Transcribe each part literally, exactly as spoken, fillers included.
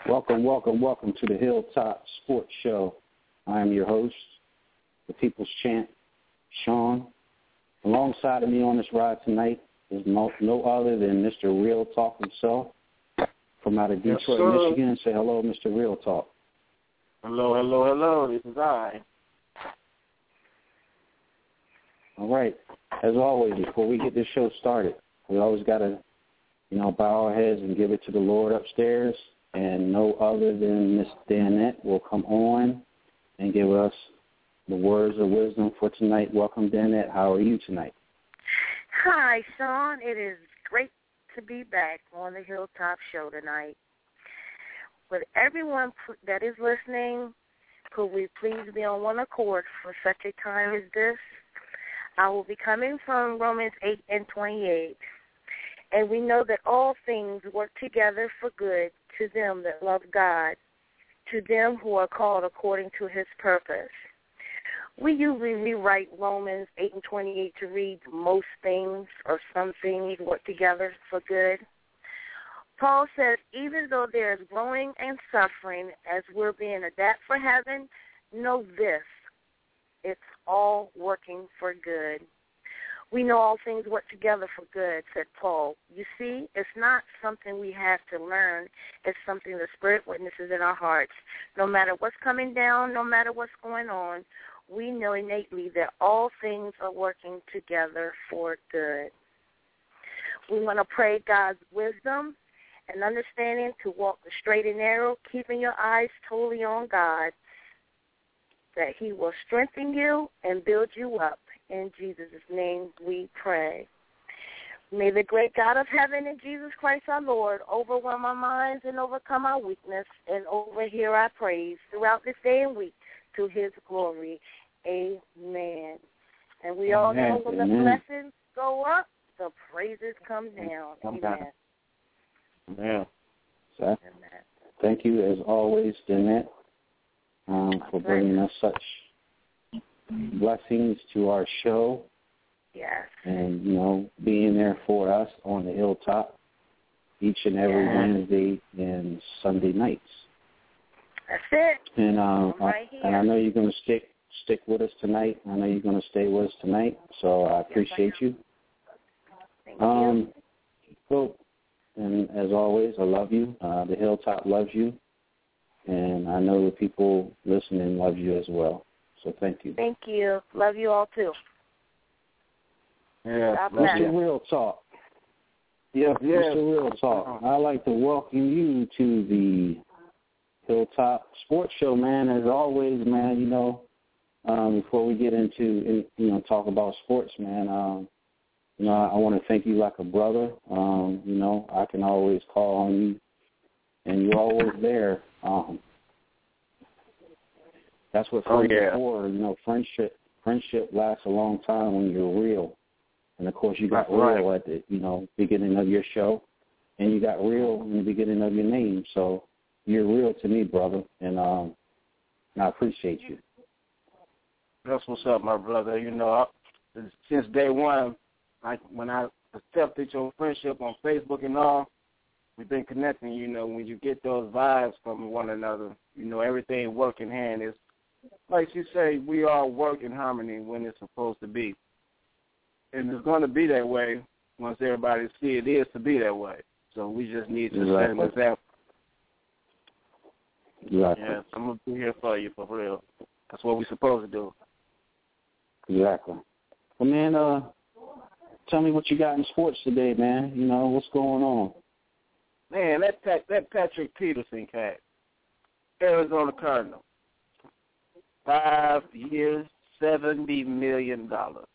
Welcome, welcome, welcome to the Hilltop Sports Show. I am your host, the People's Champ, Sean. Alongside of me on this ride tonight is no, no other than Mister Real Talk himself from out of Detroit, yes, Michigan. Say hello, Mister Real Talk. Hello, hello, hello. This is I. All right. As always, before we get this show started, we always got to, you know, bow our heads and give it to the Lord upstairs. And no other than Miss Danette will come on and give us the words of wisdom for tonight. Welcome, Danette. How are you tonight? Hi, Sean. It is great to be back on the Hilltop Show tonight. With everyone that is listening, could we please be on one accord for such a time as this? I will be coming from Romans eight and twenty-eight. And we know that all things work together for good to them that love God, to them who are called according to his purpose. We usually rewrite Romans eight and twenty-eight to read most things or some things work together for good. Paul says, even though there is growing and suffering as we're being adapted for heaven, know this, it's all working for good. We know all things work together for good, said Paul. You see, it's not something we have to learn. It's something the Spirit witnesses in our hearts. No matter what's coming down, no matter what's going on, we know innately that all things are working together for good. We want to pray God's wisdom and understanding to walk the straight and narrow, keeping your eyes totally on God, that he will strengthen you and build you up. In Jesus' name we pray. May the great God of heaven and Jesus Christ our Lord overwhelm our minds and overcome our weakness and overhear our praise throughout this day and week to his glory. Amen. And we all Amen. know when the blessings go up, the praises come down. Amen. Amen. So, thank you, as always, Danette, um, for bringing us such blessings to our show. Yes. And, you know, being there for us on the Hilltop each and every yes. Wednesday and Sunday nights. That's it. And, um, right I, and I know you're going to stick stick with us tonight. I know you're going to stay with us tonight, so I appreciate yes, I you. Thank um, you. So, and as always, I love you. Uh, the Hilltop loves you. And I know the people listening love you as well. So thank you. Thank you. Love you all, too. Yeah, Mister Real Talk. Yes, yes. Mister Real Talk. I'd like to welcome you to the Hilltop Sports Show, man. As always, man, you know, um, before we get into, you know, talk about sports, man, um, you know, I, I want to thank you like a brother. Um, you know, I can always call on you, and you're always there. Um, That's what friends oh, yeah. are for. You know, friendship friendship lasts a long time when you're real. And, of course, you got That's real right. at the, you know, beginning of your show. And you got real in the beginning of your name. So you're real to me, brother. And, um, and I appreciate you. That's what's up, my brother. You know, I, since day one, like when I accepted your friendship on Facebook and all, we've been connecting. You know, when you get those vibes from one another, you know, everything work in hand. It's like you say, we all work in harmony when it's supposed to be. And it's going to be that way once everybody see it is to be that way. So we just need to exactly. set an example. Exactly. Yes, I'm going to be here for you, for real. That's what we're supposed to do. Exactly. Well, man, uh, tell me what you got in sports today, man. You know, what's going on? Man, that Pat, that Patrick Peterson cat, Arizona Cardinal. Five years, seventy million dollars.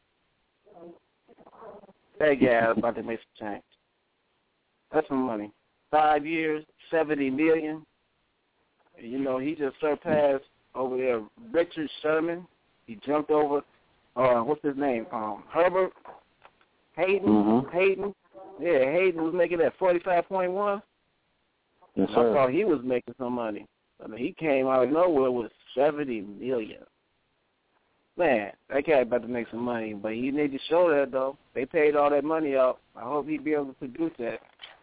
That guy about to make some change. That's some money. Five years, seventy million dollars. You know, he just surpassed over there Richard Sherman. He jumped over, uh, what's his name? Um, Herbert Hayden. Mm-hmm. Hayden. Yeah, Hayden was making that forty-five point one. Yes, I sir. thought he was making some money. I mean, he came out of nowhere with seventy million dollars. Man, that guy about to make some money, but he need to show that, though. They paid all that money out. I hope he be able to produce that.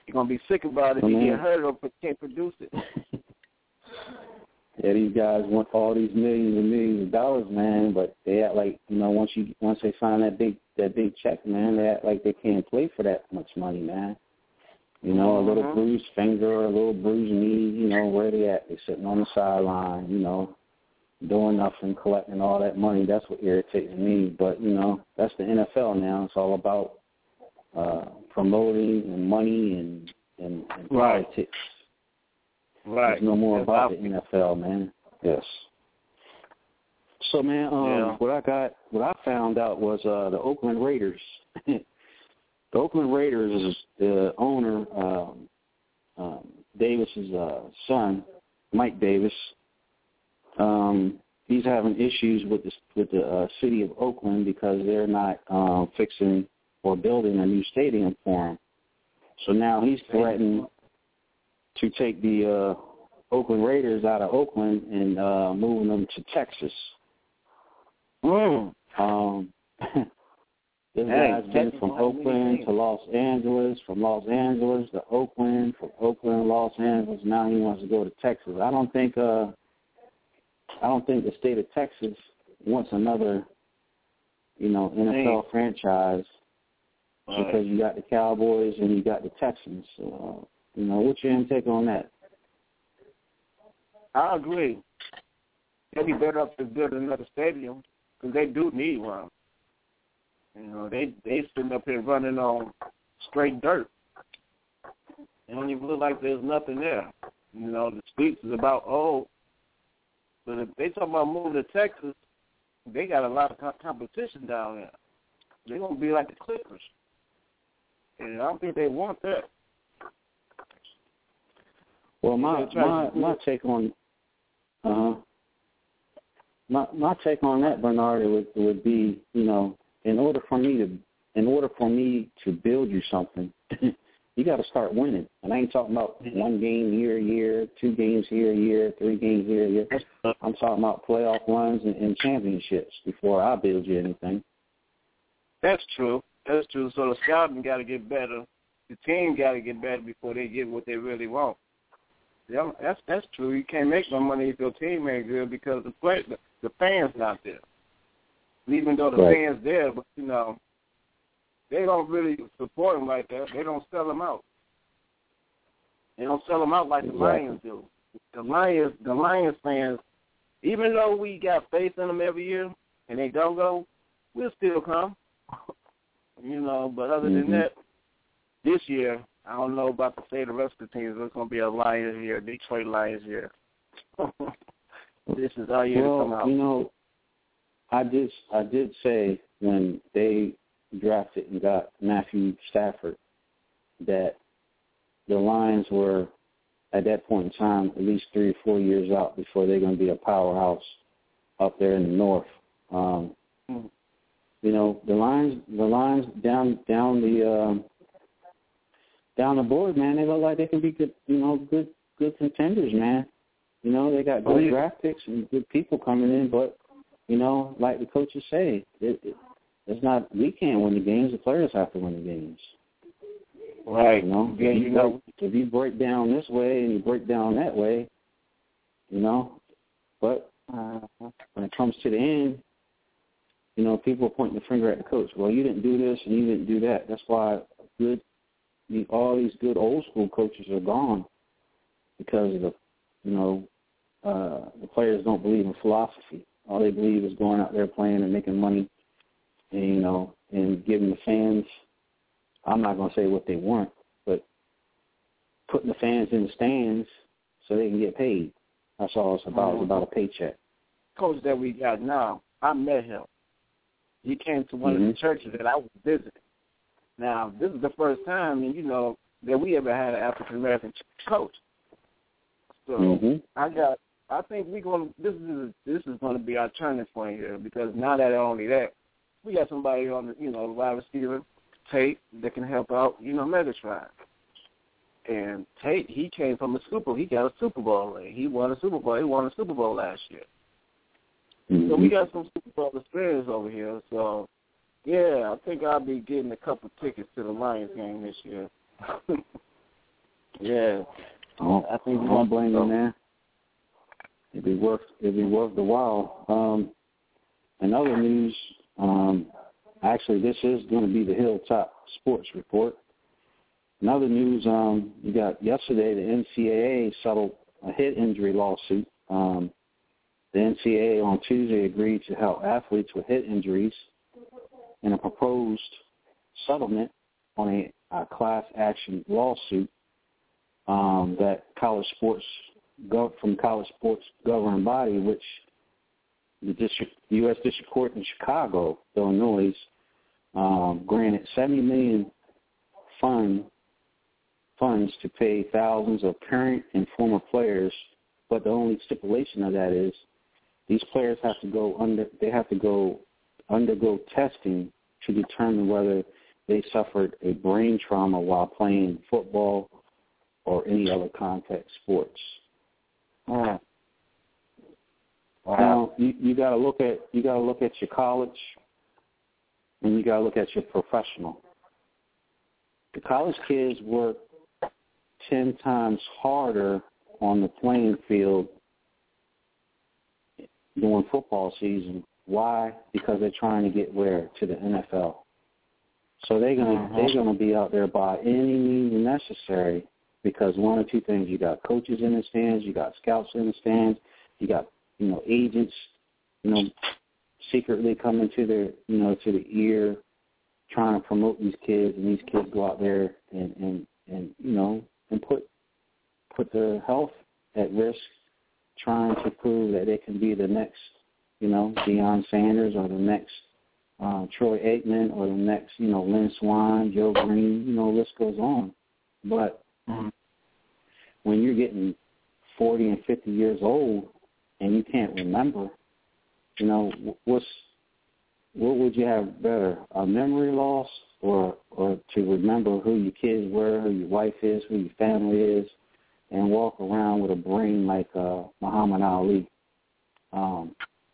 You're gonna be sick about it if oh, you get hurt or can't produce it. Yeah, these guys want all these millions and millions of dollars, man. But they act like, you know, once you once they sign that big that big check, man, they act like they can't play for that much money, man. You know, mm-hmm. a little bruised finger, a little bruised knee. You know, where they at? They sitting on the sideline. You know, doing nothing, collecting all that money. That's what irritates me. But you know, that's the N F L now. It's all about uh, promoting and money and and, and right. politics. Right. There's no more That's about the N F L, man. Yes. So, man, um, yeah. what I got, what I found out was uh, the Oakland Raiders. The Oakland Raiders is the owner, um, um, Davis's uh, son, Mike Davis. Um, he's having issues with the with the uh, city of Oakland because they're not um, fixing or building a new stadium for him. So now he's threatening to take the uh, Oakland Raiders out of Oakland and uh, moving them to Texas. Mm. Um, this hey, guy's been from Oakland to Los Angeles, from Los Angeles to Oakland, from Oakland, Los Angeles. Now he wants to go to Texas. I don't think, uh, I don't think the state of Texas wants another, you know, N F L hey. franchise right. because you got the Cowboys and you got the Texans. So, uh, you know, what's your intake on that? I agree. They'd be better off to build another stadium because they do need one. You know, they they sitting up here running on straight dirt. It don't even look like there's nothing there. You know, the streets is about old. But if they talk about moving to Texas, they got a lot of co- competition down there. They're going to be like the Clippers. And I don't think they want that. Well, my my, my take on uh, my my take on that, Bernard, would would be, you know, in order for me to in order for me to build you something, you got to start winning. And I ain't talking about one game here a year, two games here a year, three games here a year. I'm talking about playoff runs and, and championships before I build you anything. That's true. That's true. So the scouting got to get better. The team got to get better before they get what they really want. Yeah, that's that's true. You can't make no money if your team ain't good because the play, the, the fans not there. Even though the right. fans there, but you know, they don't really support them like that. They don't sell them out. They don't sell them out like the exactly. Lions do. The Lions, the Lions fans, even though we got faith in them every year and they don't go, we'll still come. You know, but other mm-hmm. than that, this year. I don't know about to say the rest of the teams. It's going to be a Lions year, Detroit Lions year. This is our year well, to come out. You know, I did I did say when they drafted and got Matthew Stafford that the Lions were, at that point in time, at least three or four years out before they're going to be a powerhouse up there in the north. Um, mm-hmm. You know, the Lions, the Lions down down the um, down the board, man, they look like they can be good, you know, good good contenders, man. You know, they got good oh, yeah. draft picks and good people coming in, but, you know, like the coaches say, it, it, it's not, we can't win the games, the players have to win the games. Right. You know, yeah, if, you you know. break, if you break down this way and you break down that way, you know, but uh, when it comes to the end, you know, people are pointing the finger at the coach. Well, you didn't do this and you didn't do that. That's why good, all these good old school coaches are gone because of the, you know, uh, the players don't believe in philosophy. All they believe is going out there playing and making money, and you know, and giving the fans. I'm not going to say what they want, but putting the fans in the stands so they can get paid. That's all it's about. It's about a paycheck. Coach that we got now, I met him. He came to one mm-hmm. of the churches that I was visiting. Now, this is the first time, and you know, that we ever had an African American coach. So mm-hmm. I got, I think we going. This is this is going to be our turning point here because now that only that, we got somebody on the, you know, wide receiver, Tate, that can help out, you know, Megatron. And Tate, he came from a Super. He got a Super Bowl ring. He won a Super Bowl. He won a Super Bowl last year. Mm-hmm. So we got some Super Bowl experience over here. So, yeah, I think I'll be getting a couple tickets to the Lions game this year. Yeah. Oh, I think you don't blame me, man. It'd be worth it'd be worth the while. Um, in other news, um, actually, this is going to be the Hilltop Sports Report. In other news, um, you got yesterday the N C double A settled a hit injury lawsuit. Um, the N C double A on Tuesday agreed to help athletes with hit injuries in a proposed settlement on a, a class action lawsuit um, that college sports go, from college sports governing body, which the district, U S District Court in Chicago, Illinois, um, granted seventy million dollars fund funds to pay thousands of current and former players, but the only stipulation of that is these players have to go under they have to go undergo testing to determine whether they suffered a brain trauma while playing football or any other contact sports. Wow. Now you, you gotta look at you gotta look at your college and you gotta look at your professional. The college kids work ten times harder on the playing field during football season. Why? Because they're trying to get where? To the N F L. So they're gonna mm-hmm. they're gonna be out there by any means necessary because one or two things: you got coaches in the stands, you got scouts in the stands, you got you know agents, you know, secretly coming to their you know to the ear, trying to promote these kids, and these kids go out there and and, and you know. and put put their health at risk trying to prove that they can be the next, you know, Deion Sanders or the next uh, Troy Aikman or the next, you know, Lynn Swann, Joe Green, you know, the list goes on. But mm-hmm. when you're getting forty and fifty years old and you can't remember, you know, what's what would you have better, a memory loss or or to remember who your kids were, who your wife is, who your family is, and walk around with a brain like uh, Muhammad Ali. Um,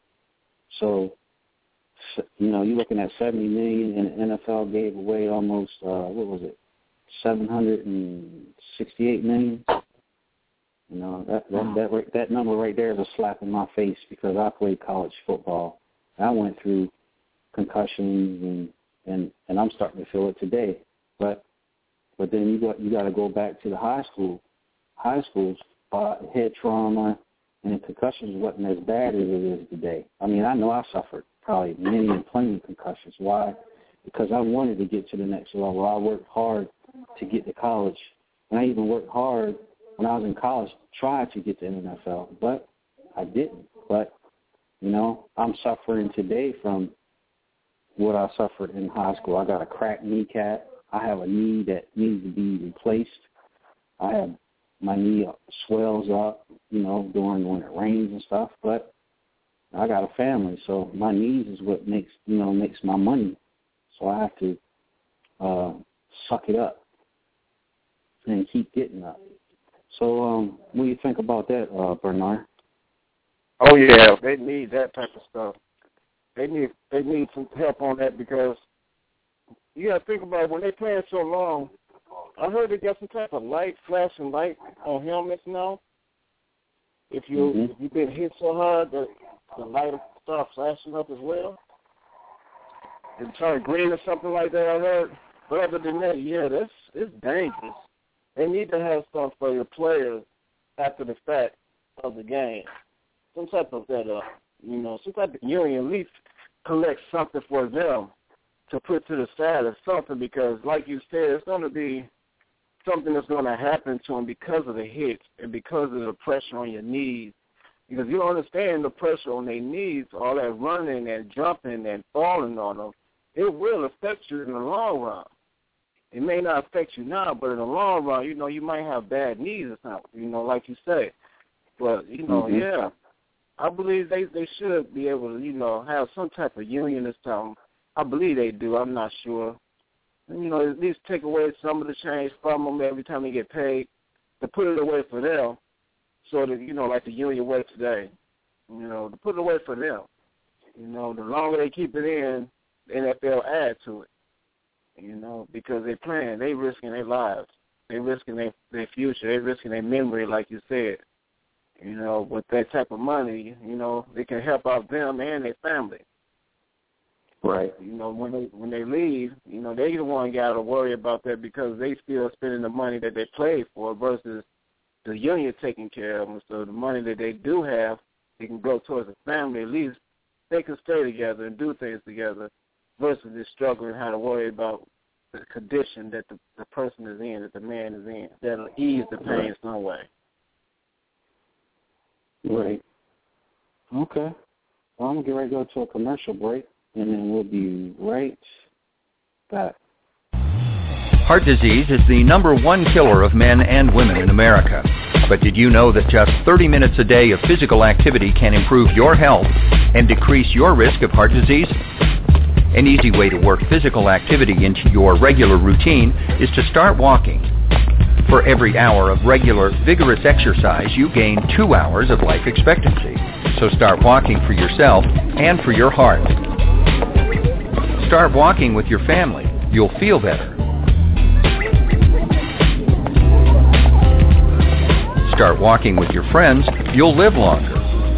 so, you know, you're looking at seventy million dollars, and the N F L gave away almost, uh, what was it, seven hundred sixty-eight million dollars. You know, that that, that that number right there is a slap in my face because I played college football. I went through concussions and And, and I'm starting to feel it today, but but then you got you got to go back to the high school, high schools. Uh, head trauma and concussions wasn't as bad as it is today. I mean, I know I suffered probably many and plenty of concussions. Why? Because I wanted to get to the next level. I worked hard to get to college, and I even worked hard when I was in college, tried to get to the N F L, but I didn't. But you know, I'm suffering today from what I suffered in high school. I got a cracked kneecap. I have a knee that needs to be replaced. I have my knee swells up, you know, during when it rains and stuff. But I got a family, so my knees is what makes you know makes my money. So I have to uh, suck it up and keep getting up. So um, what do you think about that, uh, Bernard? Oh yeah, they need that type of stuff. They need they need some help on that because you got to think about it, when they playing so long. I heard they got some type of light, flashing light on helmets now. If you mm-hmm. if you've been hit so hard that the light will start flashing up as well. It turn green or something like that. I heard. But other than that, yeah, that's it's dangerous. They need to have stuff for your players after the fact of the game. Some type of that, uh, you know, some type of union at least collect something for them to put to the side or something because, like you said, it's going to be something that's going to happen to them because of the hits and because of the pressure on your knees. Because you don't understand the pressure on their knees, all that running and jumping and falling on them, it will affect you in the long run. It may not affect you now, but in the long run, you know, you might have bad knees or something, you know, like you say. But, you know, mm-hmm. yeah, I believe they, they should be able to, you know, have some type of union or something. I believe they do. I'm not sure. You know, at least take away some of the change from them every time they get paid, to put it away for them so that, you know, like the union works today, you know, to put it away for them. You know, the longer they keep it in, the N F L add to it, you know, because they're playing, they risking their lives. They're risking their, their future. They're risking their memory, like you said. You know, with that type of money, you know, they can help out them and their family. Right. You know, when they when they leave, you know, they the one got to worry about that because they still spending the money that they played for versus the union taking care of them. So the money that they do have, they can go towards the family. At least they can stay together and do things together versus just struggling how to worry about the condition that the, the person is in, that the man is in. That'll ease the pain right. some way. Right. Okay. Well, I'm going to get ready to go to a commercial break, and then we'll be right back. Heart disease is the number one killer of men and women in America. But did you know that just thirty minutes a day of physical activity can improve your health and decrease your risk of heart disease? An easy way to work physical activity into your regular routine is to start walking. For every hour of regular, vigorous exercise, you gain two hours of life expectancy. So start walking for yourself and for your heart. Start walking with your family. You'll feel better. Start walking with your friends. You'll live longer.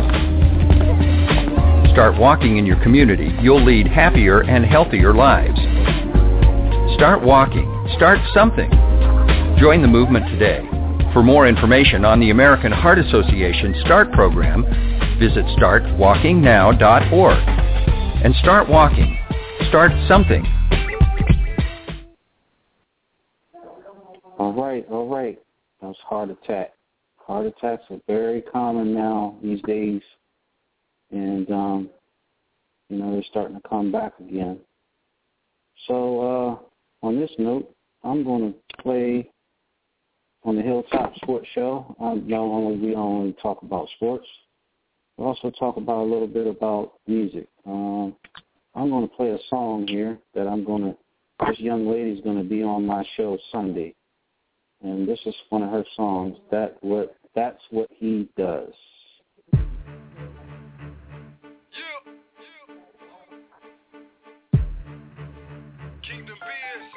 Start walking in your community. You'll lead happier and healthier lives. Start walking. Start something. Join the movement today. For more information on the American Heart Association START program, visit start walking now dot org. And start walking. Start something. All right, all right. That was heart attack. Heart attacks are very common now these days. And, um, you know, they're starting to come back again. So, uh, on this note, I'm going to play on the Hilltop Sports Show. I not only we only talk about sports, we also talk about a little bit about music. Um, I'm going to play a song here that I'm going to, this young lady's going to be on my show Sunday. And this is one of her songs, That What That's What He Does. Kingdom Biz.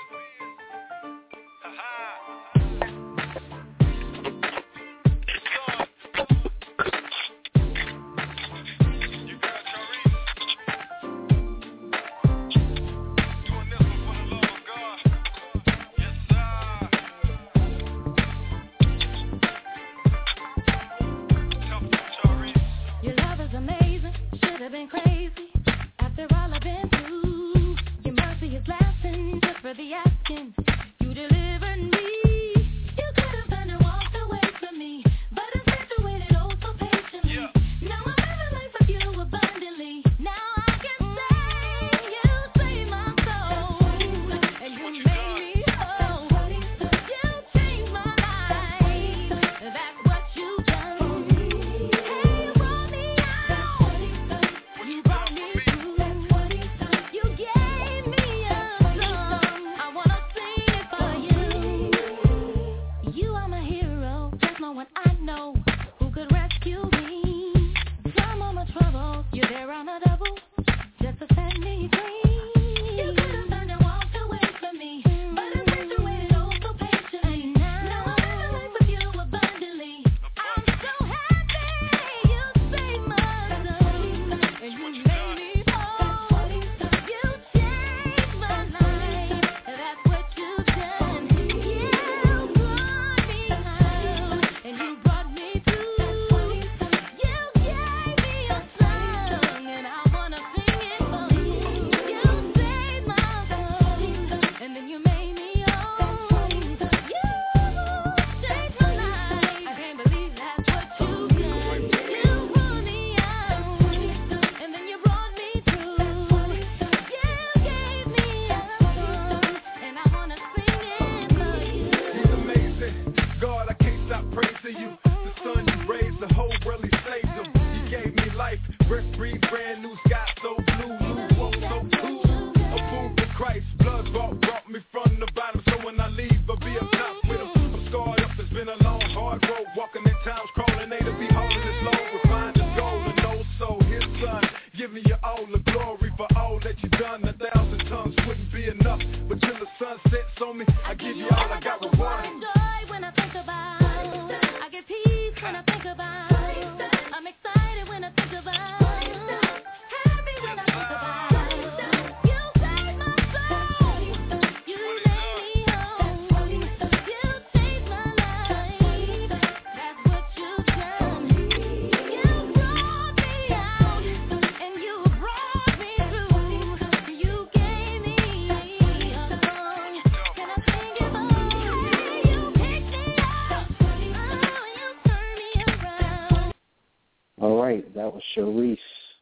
But till the sun sets on me, I give you all I got with one. right. That was Sharice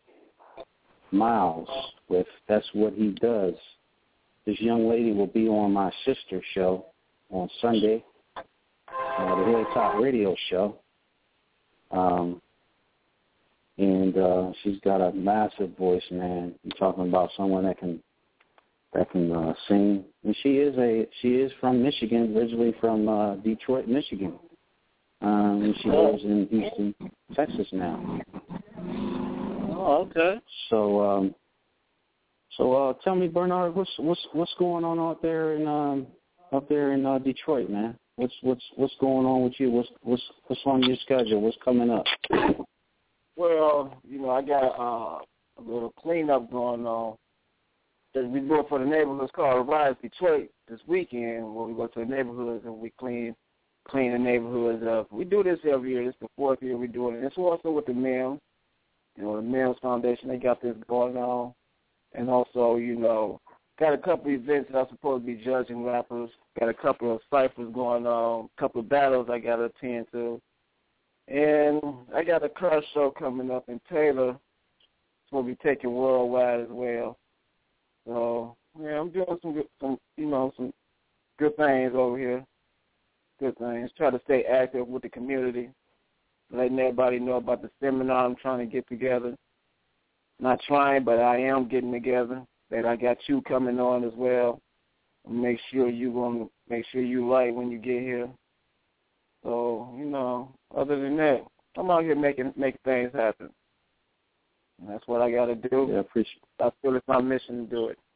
Miles with That's What He Does. This young lady will be on my sister show on Sunday, uh, the Hilltop Radio Show. Um, and uh, she's got a massive voice, man. You're talking about someone that can that can uh, sing. And she is a she is from Michigan, originally from uh, Detroit, Michigan. Um, and she lives in Houston, Texas now. Oh, okay. So, um, so uh, tell me, Bernard, what's what's what's going on out there in um, up there in uh, Detroit, man? What's what's what's going on with you? What's what's what's on your schedule? What's coming up? Well, you know, I got uh, a little cleanup going on that we do for the neighborhoods called Rise Detroit this weekend, where we go to the neighborhoods and we clean clean the neighborhoods up. We do this every year. This is the fourth year we're doing it. It's also with the Mills. You know, the Mills Foundation, they got this going on. And also, you know, got a couple of events that I'm supposed to be judging rappers. Got a couple of ciphers going on, a couple of battles I got to attend to. And I got a car show coming up in Taylor. It's going to be taken worldwide as well. So, yeah, I'm doing some, good, some, you know, some good things over here. Good things. Try to stay active with the community, letting everybody know about the seminar I'm trying to get together. Not trying, but I am getting together. That I got you coming on as well. Make sure you gonna make sure you right when you get here. So, you know, other than that, I'm out here making make things happen. And that's what I got to do. Yeah, I appreciate. I feel it's my mission to do it.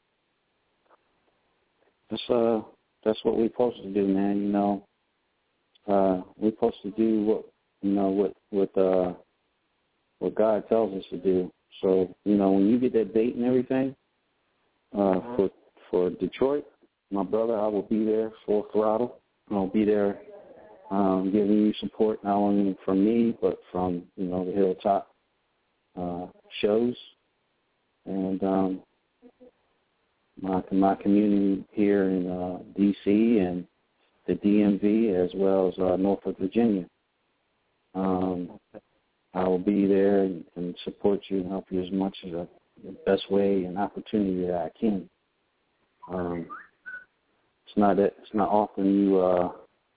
That's uh, that's what we're supposed to do, man. You know, uh, we're supposed to do what you know what what uh, what God tells us to do. So, you know, when you get that date and everything uh, for for Detroit, my brother, I will be there full throttle. I'll be there um, giving you support not only from me but from you know the Hilltop uh, shows and um, my my community here in uh, D C and the D M V as well as uh, Norfolk, Virginia. Um, I will be there and, and support you and help you as much as a, the best way and opportunity that I can. Um, it's not that, it's not often you uh,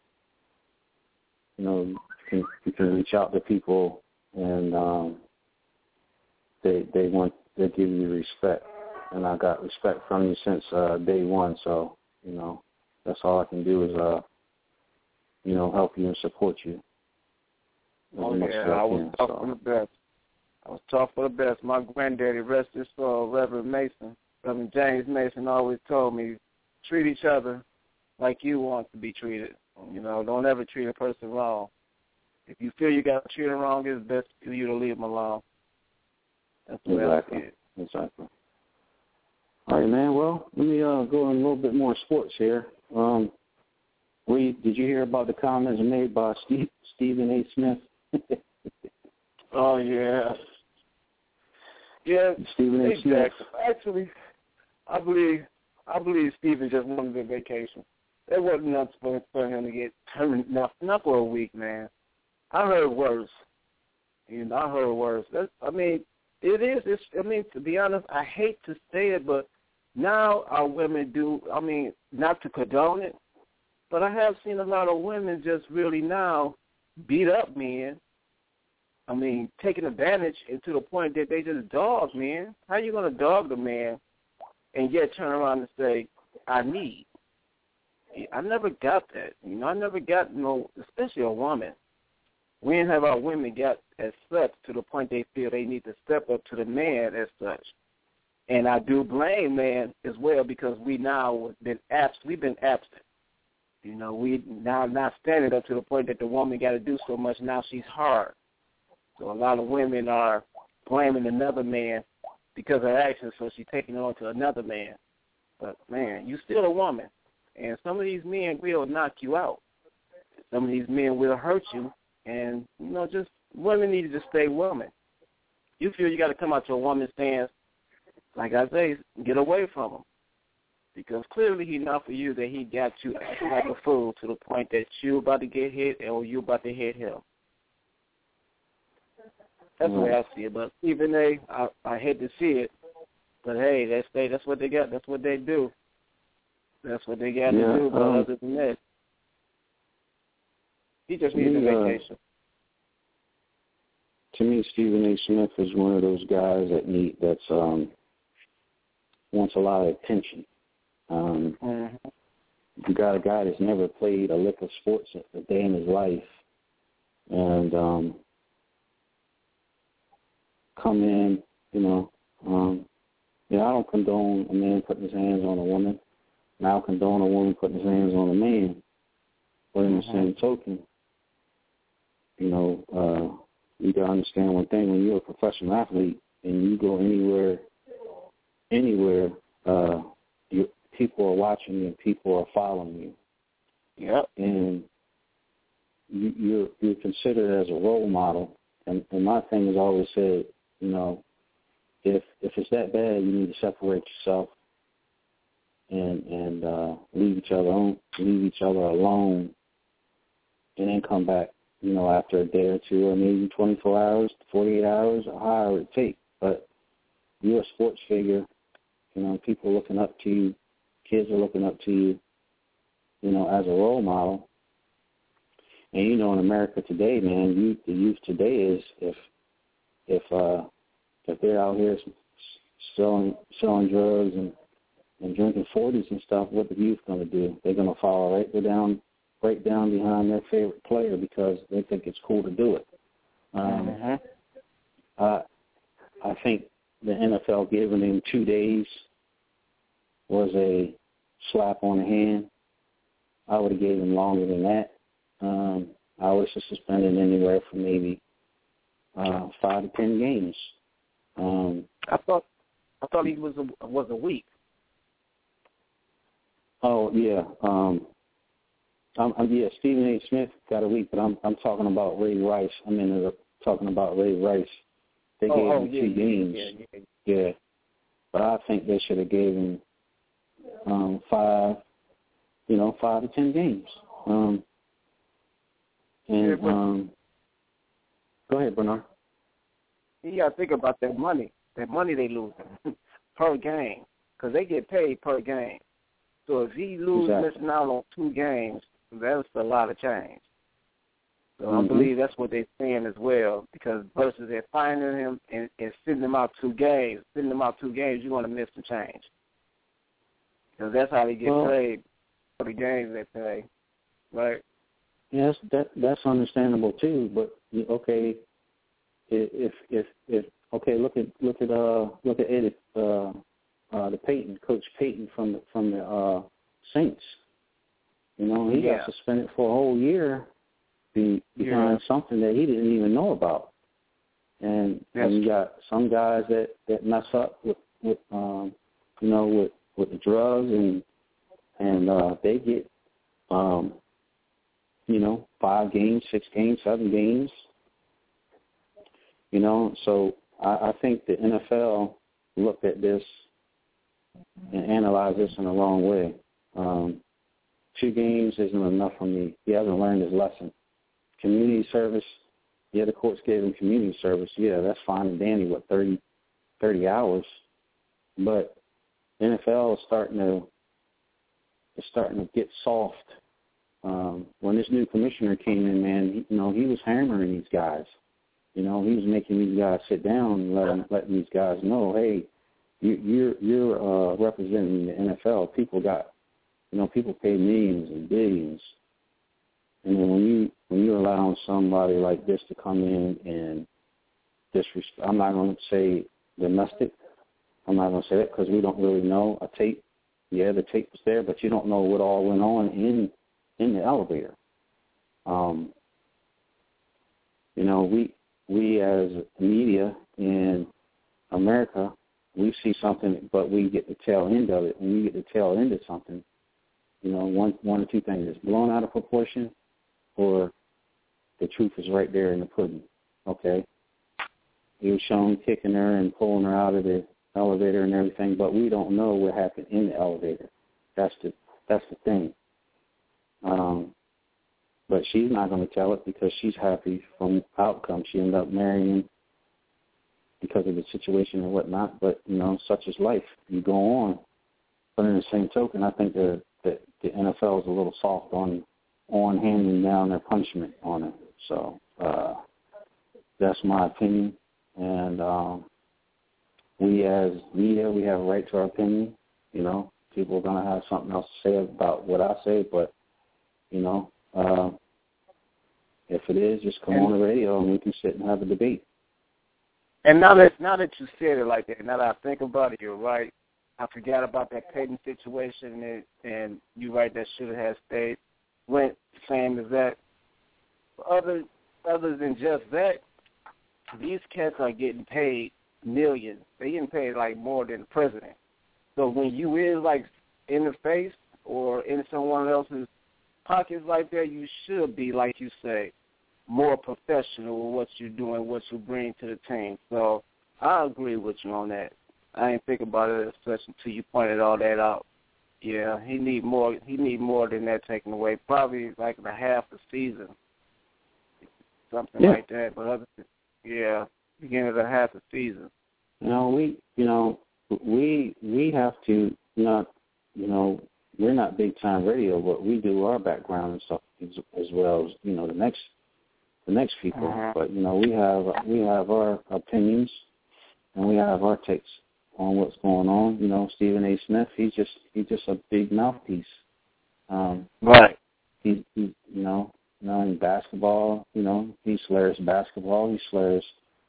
you know you can, you can reach out to people and um, they they want they give you respect, and I got respect from you since uh, day one. So you know that's all I can do is uh, you know help you and support you. Oh, yeah, I was tough for the best. I was tough for the best. My granddaddy, rest his soul, Reverend Mason, Reverend James Mason, always told me, treat each other like you want to be treated. You know, don't ever treat a person wrong. If you feel you got to treat them wrong, it's best for you to leave them alone. That's the way exactly. I see it. Exactly. All right, man. Well, let me uh, go in a little bit more sports here. Um, we, did you hear about the comments made by Steve, Stephen A. Smith? Oh, yeah. Yeah, Stephen A. exactly. Smith. Actually, I believe I believe Stephen just wanted a vacation. There wasn't enough for, for him to get turned, not, not for a week, man. I heard worse. You know, I heard worse. That's, I mean, it is. It's, I mean, to be honest, I hate to say it, but now our women do, I mean, not to condone it, but I have seen a lot of women just really now beat up men. I mean, taking advantage and to the point that they just dog men. How you going to dog the man and yet turn around and say, I need? I never got that. You know, I never got no, especially a woman. We didn't have our women got as such to the point they feel they need to step up to the man as such. And I do blame man as well because we now been absent. We've been absent. You know, we now not standing up to the point that the woman got to do so much. Now she's hard. So a lot of women are blaming another man because of her actions, so she's taking it on to another man. But, man, you still a woman. And some of these men will knock you out. Some of these men will hurt you. And, you know, just women need to just stay women. You feel you got to come out to a woman's stance, like I say, get away from him. Because clearly he not for you that he got you acting like a fool to the point that you about to get hit or you about to hit him. That's right. the way I see it. But Stephen A., I, I hate to see it, but hey, that's they. That's what they got. That's what they do. That's what they got Yeah, to do. But um, other than that, he just needs me, a uh, vacation. To me, Stephen A. Smith is one of those guys that need that's um, wants a lot of attention. Um, Mm-hmm. You got a guy that's never played a lick of sports a day in his life, and um, come in, you know. Um, yeah, I don't condone a man putting his hands on a woman, and I don't condone a woman putting his hands on a man. But in the Mm-hmm. same token, you know, uh, you got to understand one thing: when you're a professional athlete and you go anywhere, anywhere, uh, you people are watching you and people are following you. Yep. And you, you're you're considered as a role model. And, and my thing is always said, you know, if if it's that bad, you need to separate yourself and and uh, leave each other on, leave each other alone, and then come back, you know, after a day or two, or maybe twenty-four hours, forty-eight hours, or however it takes. But you're a sports figure. You know, people are looking up to you. Kids are looking up to you, you know, as a role model. And, you know, in America today, man, youth, the youth today is if if uh, if they're out here selling selling drugs and, and drinking forties and stuff, what the youth going to do? They're going to follow right down, right down behind their favorite player because they think it's cool to do it. Um, Mm-hmm. I I think the N F L giving him two days was a slap on the hand. I would have gave him longer than that. Um, I would have suspended anywhere from maybe uh, five to ten games. Um, I thought I thought he was a, was a week. oh yeah, um, I'm, I'm, yeah. Stephen A. Smith got a week, but I'm I'm talking about Ray Rice. I mean, uh, talking about Ray Rice. They oh, gave oh, him yeah, two yeah, games. Yeah, yeah. Yeah, but I think they should have gave him um, five, you know, five to ten games. Um, and Yeah, but- um, go ahead, Bernard. You got to think about that money. That money they lose per game, because they get paid per game. So if he loses Exactly. missing out on two games, that's a lot of change. So Mm-hmm. I believe that's what they're saying as well, because versus they're finding him and, and sending him out two games, sending him out two games, you're going to miss some change. Because that's how they get Well, paid for the games they play, right? Yes, that that's understandable too. But okay, if if if okay, look at look at uh look at Eddie, uh, uh the Peyton, Coach Peyton from the from the uh, Saints. You know, he Yeah. got suspended for a whole year be, behind Yeah. something that he didn't even know about. And Yes. and you got some guys that, that mess up with, with um you know with, with the drugs and and uh, they get um you know five games, six games, seven games. You know, so I, I think the N F L looked at this and analyzed this in the wrong way. Um, two games isn't enough for me. He hasn't learned his lesson. Community service, yeah, the courts gave him community service. Yeah, that's fine and dandy, what, thirty, thirty hours. But N F L is starting to is starting to get soft. Um, when this new commissioner came in, man, he, you know, he was hammering these guys. You know, he was making these guys sit down and let them, letting these guys know, hey, you, you're you're uh, representing the N F L. People got, you know, people pay millions and billions, and then when you when you're allowing somebody like this to come in and disrespect, I'm not going to say domestic. I'm not going to say that because we don't really know. A tape, yeah, the tape was there, but you don't know what all went on in in the elevator. Um, you know, we. We as media in America, we see something, but we get the tail end of it. When we get the tail end of something, you know, one one or two things: it's blown out of proportion, or the truth is right there in the pudding. Okay, he was shown kicking her and pulling her out of the elevator and everything, but we don't know what happened in the elevator. That's the that's the thing. Um, but she's not going to tell it because she's happy from outcome. She ended up marrying because of the situation and whatnot. But, you know, such is life. You go on. But in the same token, I think that the, the N F L is a little soft on on handing down their punishment on it. So uh, that's my opinion. And um, we as media, we have a right to our opinion. You know, people are going to have something else to say about what I say, but, you know, uh, if it is, just come and, on the radio and we can sit and have a debate. And now that now that you said it like that, now that I think about it, you're right. I forgot about that Peyton situation, and, and you're right, that should have stayed. Went same as that. Other other than just that, these cats are getting paid millions. They're getting paid like more than the president. So when you is like in the face or in someone else's pockets like that, you should be, like you say, more professional with what you're doing, what you bring to the team. So I agree with you on that. I didn't think about it as such until you pointed all that out. Yeah, he need more. He need more than that taken away. Probably like the half the season, something yeah. like that. But other, yeah, beginning of the half the season. You know, we, you know, we we have to not, you know, we're not big time radio, but we do our background and stuff as, as well as, you know, the next the next people. Uh-huh. But you know, we have we have our opinions and we have our takes on what's going on. You know, Stephen A. Smith, he's just he's just a big mouthpiece. Um, right. He, he, you know, you know, in basketball, you know, he slurs basketball, he slurs,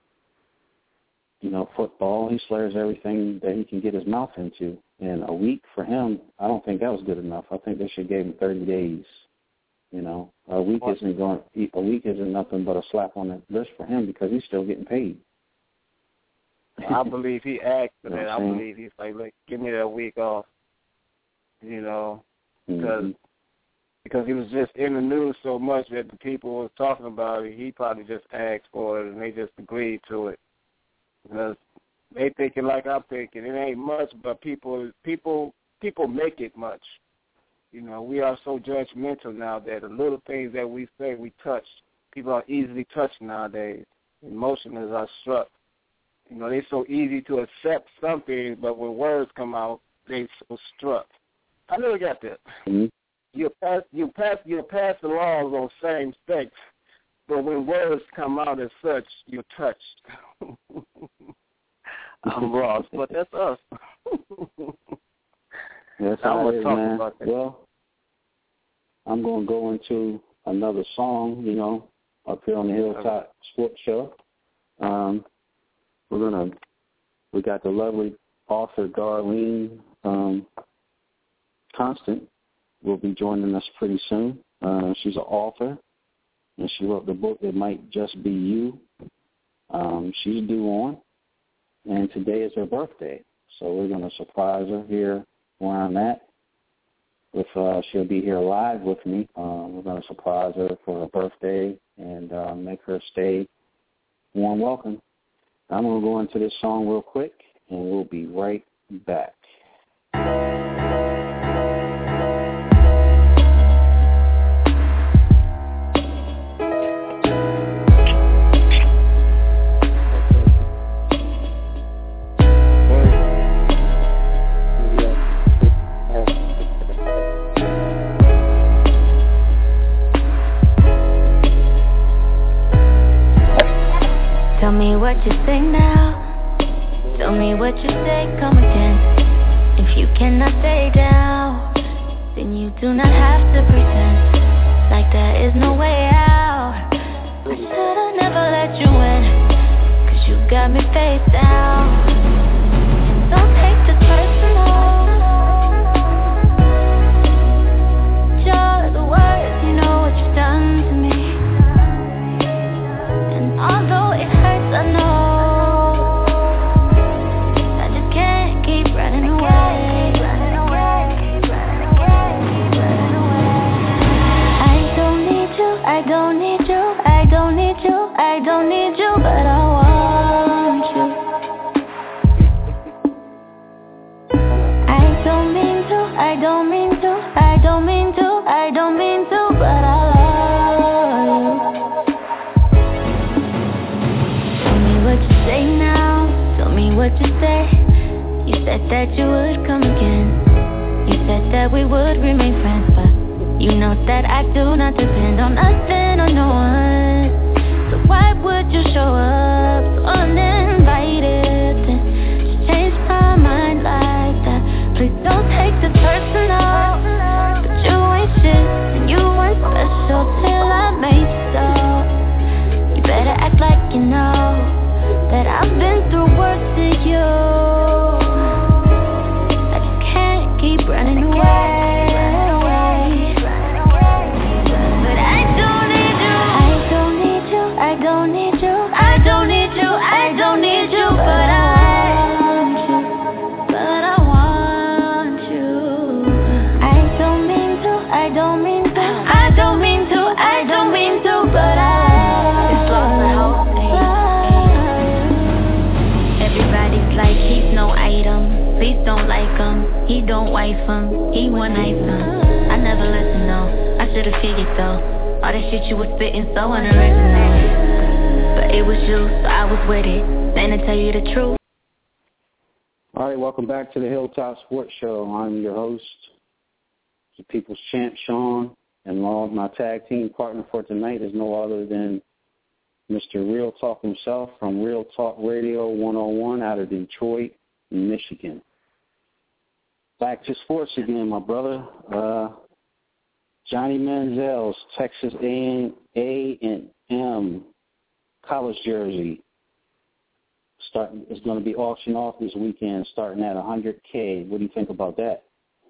you know, football, he slurs everything that he can get his mouth into. And a week for him, I don't think that was good enough. I think they should give him thirty days. You know, a week isn't going. A week isn't nothing but a slap on the wrist for him because he's still getting paid. I believe he asked for that. I believe he's like, look, give me that week off. You know, because mm-hmm. because he was just in the news so much that the people was talking about it. He probably just asked for it and they just agreed to it because they thinking like I'm thinking. It ain't much, but people people people make it much. You know, we are so judgmental now that the little things that we say we touch. People are easily touched nowadays. Emotions are struck. You know, they're so easy to accept something, but when words come out, they so struck. I never got that. Mm-hmm. You pass, you pass, you pass the laws on same sex, but when words come out as such, you're touched. I'm Ross, but that's us. That's how it is, man. Well, I'm going to go into another song, you know, up here on the Hilltop Sports Show. Um, we're going to, we got the lovely author Darlene um, Constant will be joining us pretty soon. Uh, she's an author, and she wrote the book It Might Just Be You. Um, she's due on, and today is her birthday. So we're going to surprise her here where I'm at. If uh, she'll be here live with me, um, we're going to surprise her for her birthday and uh, make her stay warm welcome. I'm going to go into this song real quick, and we'll be right back. Tell me what you say now. Tell me what you say, come again. If you cannot stay down, then you do not have to pretend like there is no way out. I should've never let you in, cause you got me face down. Don't take this personal. Just the words, you know what you've done to me. And although it hurts, I know I just can't keep running away. I don't need you, I don't need you, I don't need you, I don't need you, but I want you. I don't mean to, I don't mean to, I don't mean to, I don't mean to, but I love you. what you say now. Tell me what you say. You said that you would come again. You said that we would remain friends, but you know that I do not depend on nothing or no one. So why would you show up so uninvited? Then just change my mind like that. Please don't take this personal, but you ain't shit and you ain't special till I made so. You better act like you know that I've been through worse than you. I just can't keep running away. But I don't need you. I don't need you. I don't need you. I don't need you. I don't need you. But I want you. But I want you. I don't mean to. I don't mean to. I don't mean to. I don't mean to. But I. It's lost the house. Everybody's like he's no item. Please don't like him. He don't wife him. He one night him. I never listened though. I should've figured though. All that shit you was spitting so unoriginal. But it was you, so I was with it. Then to tell you the truth. All right, welcome back to the Hilltop Sports Show. I'm your host, the People's Champ, Sean, and along my tag team partner for tonight is no other than Mister Real Talk himself from Real Talk Radio one oh one out of Detroit, Michigan. Back to sports again, my brother. Uh, Johnny Manziel's Texas A and M college jersey starting is going to be auctioned off this weekend, starting at one hundred K. What do you think about that?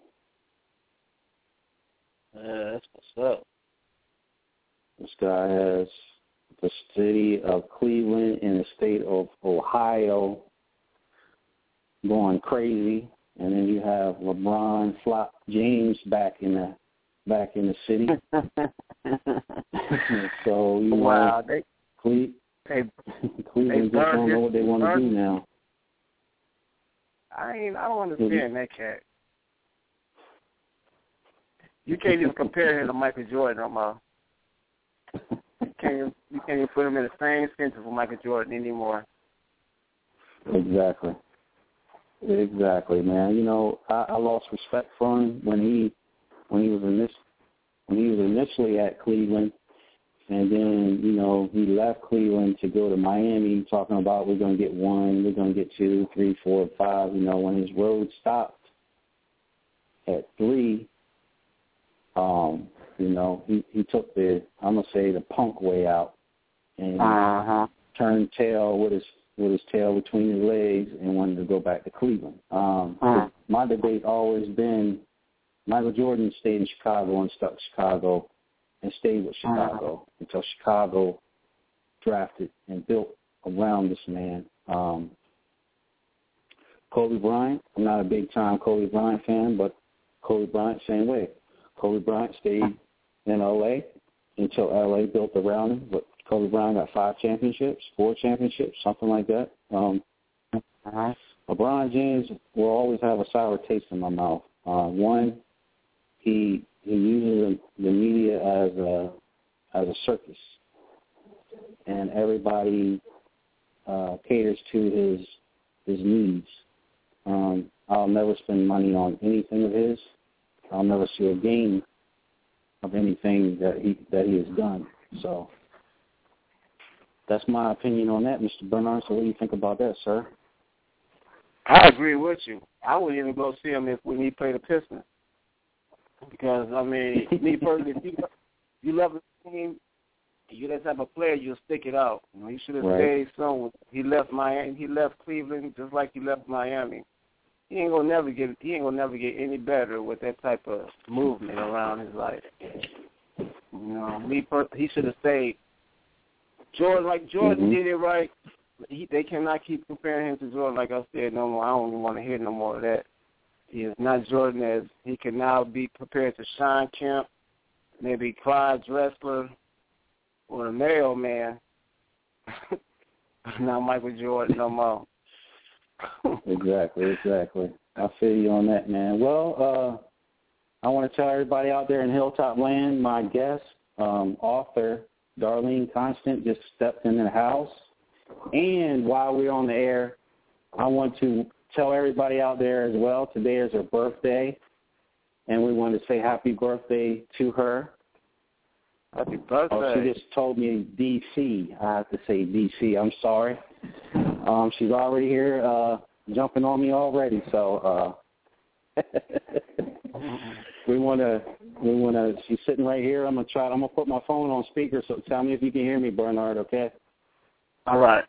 Uh, that's what's up. This guy has the city of Cleveland and the state of Ohio going crazy, and then you have LeBron Flop James back in the back in the city. So you wow, know, they Cle- they Cleveland they just don't know what they want to do now. I ain't. I don't understand that cat. You can't even compare him to Michael Jordan no more. You can't, even, you can't even put him in the same sentence with Michael Jordan anymore. Exactly. Exactly, man. You know, I, I lost respect for him when he when he was in this when he was initially at Cleveland, and then you know he left Cleveland to go to Miami, talking about we're going to get one, we're going to get two, three, four, five. You know, when his road stopped at three. Um, you know, he, he took the, I'm going to say, the punk way out and uh-huh. turned tail with his with his tail between his legs and wanted to go back to Cleveland. Um, uh-huh. My debate always been Michael Jordan stayed in Chicago and stuck Chicago and stayed with Chicago uh-huh. until Chicago drafted and built around this man. Um, Kobe Bryant, I'm not a big-time Kobe Bryant fan, but Kobe Bryant, same way. Kobe Bryant stayed in L A until L A built around him. But Kobe Bryant got five championships, four championships, something like that. Um, uh-huh. LeBron James will always have a sour taste in my mouth. Uh, one, he he uses the media as a as a circus, and everybody uh, caters to his his needs. Um, I'll never spend money on anything of his. I'll never see a game of anything that he that he has done. So that's my opinion on that, Mister Bernard. So what do you think about that, sir? I agree with you. I wouldn't even go see him if when he played the Pistons. Because, I mean, me personally, if you, you love the team, you're that type of player, you'll stick it out. You know, he should have right. stayed somewhere. He left Miami. He left Cleveland just like he left Miami. He ain't gonna never get. He ain't gonna never get any better with that type of movement around his life. You know, me per- he should have stayed. Jordan, like Jordan mm-hmm. did it right. He, they cannot keep comparing him to Jordan. Like I said, no more. I don't even want to hear no more of that. He is not Jordan as he can now be prepared to Shawn Kemp, maybe Clyde Drexler, or the Mailman. Not Michael Jordan no more. Exactly, exactly. I feel you on that, man. Well, uh, I want to tell everybody out there in Hilltop Land, my guest, um, author Darlene Constant, just stepped in the house. And while we're on the air, I want to tell everybody out there as well, today is her birthday, and we want to say happy birthday to her. Happy birthday. Oh, she just told me D C. I have to say D C. I'm sorry. Um, she's already here uh, jumping on me already, so uh, we want to, we want to, she's sitting right here. I'm going to try, I'm going to put my phone on speaker, so tell me if you can hear me, Bernard, okay? All right.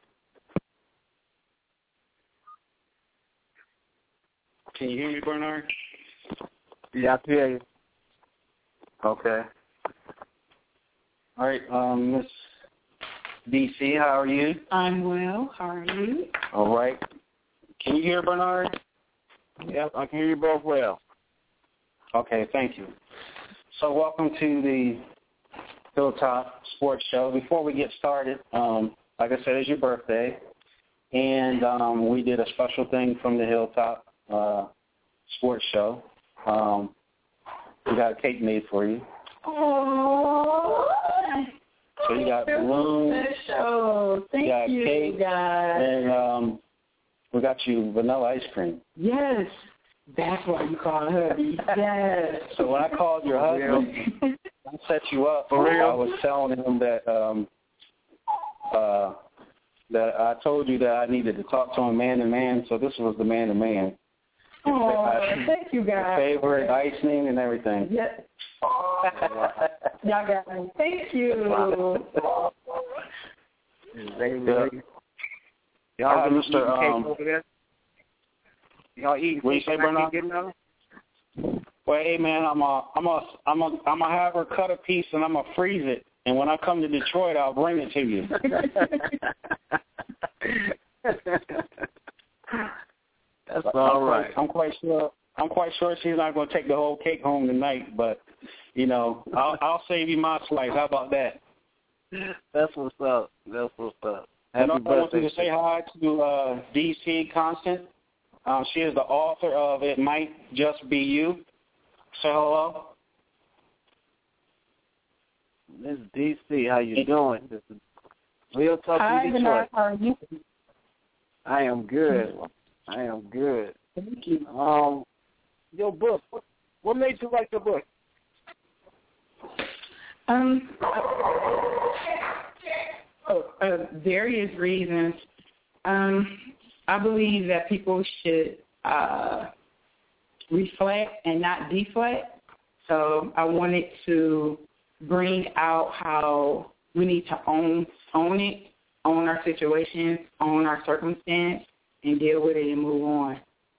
Can you hear me, Bernard? Yeah, I can hear you. Okay. All right, um, Miss D C, how are you? I'm well. How are you? All right. Can you hear Bernard? Yep, I can hear you both well. Okay, thank you. So welcome to the Hilltop Sports Show. Before we get started, um, like I said, it's your birthday, and um, we did a special thing from the Hilltop uh, Sports Show. Um, we got a cake made for you. Oh, so you got balloons, special. Thank you got you, cake, guys. and um, we got you vanilla ice cream. Yes, that's why you call her. Yes. So when I called your husband, I set you up. For real? I was telling him that um, uh, that I told you that I needed to talk to him man to man. So this was the man to man. Oh, thank you, guys. Favorite icing and everything. Yes. Y'all got me. Thank you. Yeah. Y'all Hi, eating Mister cake Um, over there? Y'all eating what you cake say, and I Bernard? can't get none? Well, hey man, I'm a, I'm a, I'm a, I'm gonna have her cut a piece and I'm gonna freeze it. And when I come to Detroit, I'll bring it to you. That's I'm all quite, right. I'm quite sure. I'm quite sure she's not going to take the whole cake home tonight, but you know, I'll, I'll save you my slice. How about that? That's what's up. That's what's up. And Happy I want birthday. you to say hi to uh, D C Constant. Um, she is the author of It Might Just Be You. Say hello. Miss D C, how you doing? This is Real Talk Hi, to Bernard. Detroit. How are you? I am good. I am good. Thank you. Um, your book. What, what made you write the book? Um, oh, uh, various reasons. Um, I believe that people should uh, reflect and not deflect. So I wanted to bring out how we need to own own it, own our situations, own our circumstance, and deal with it and move on.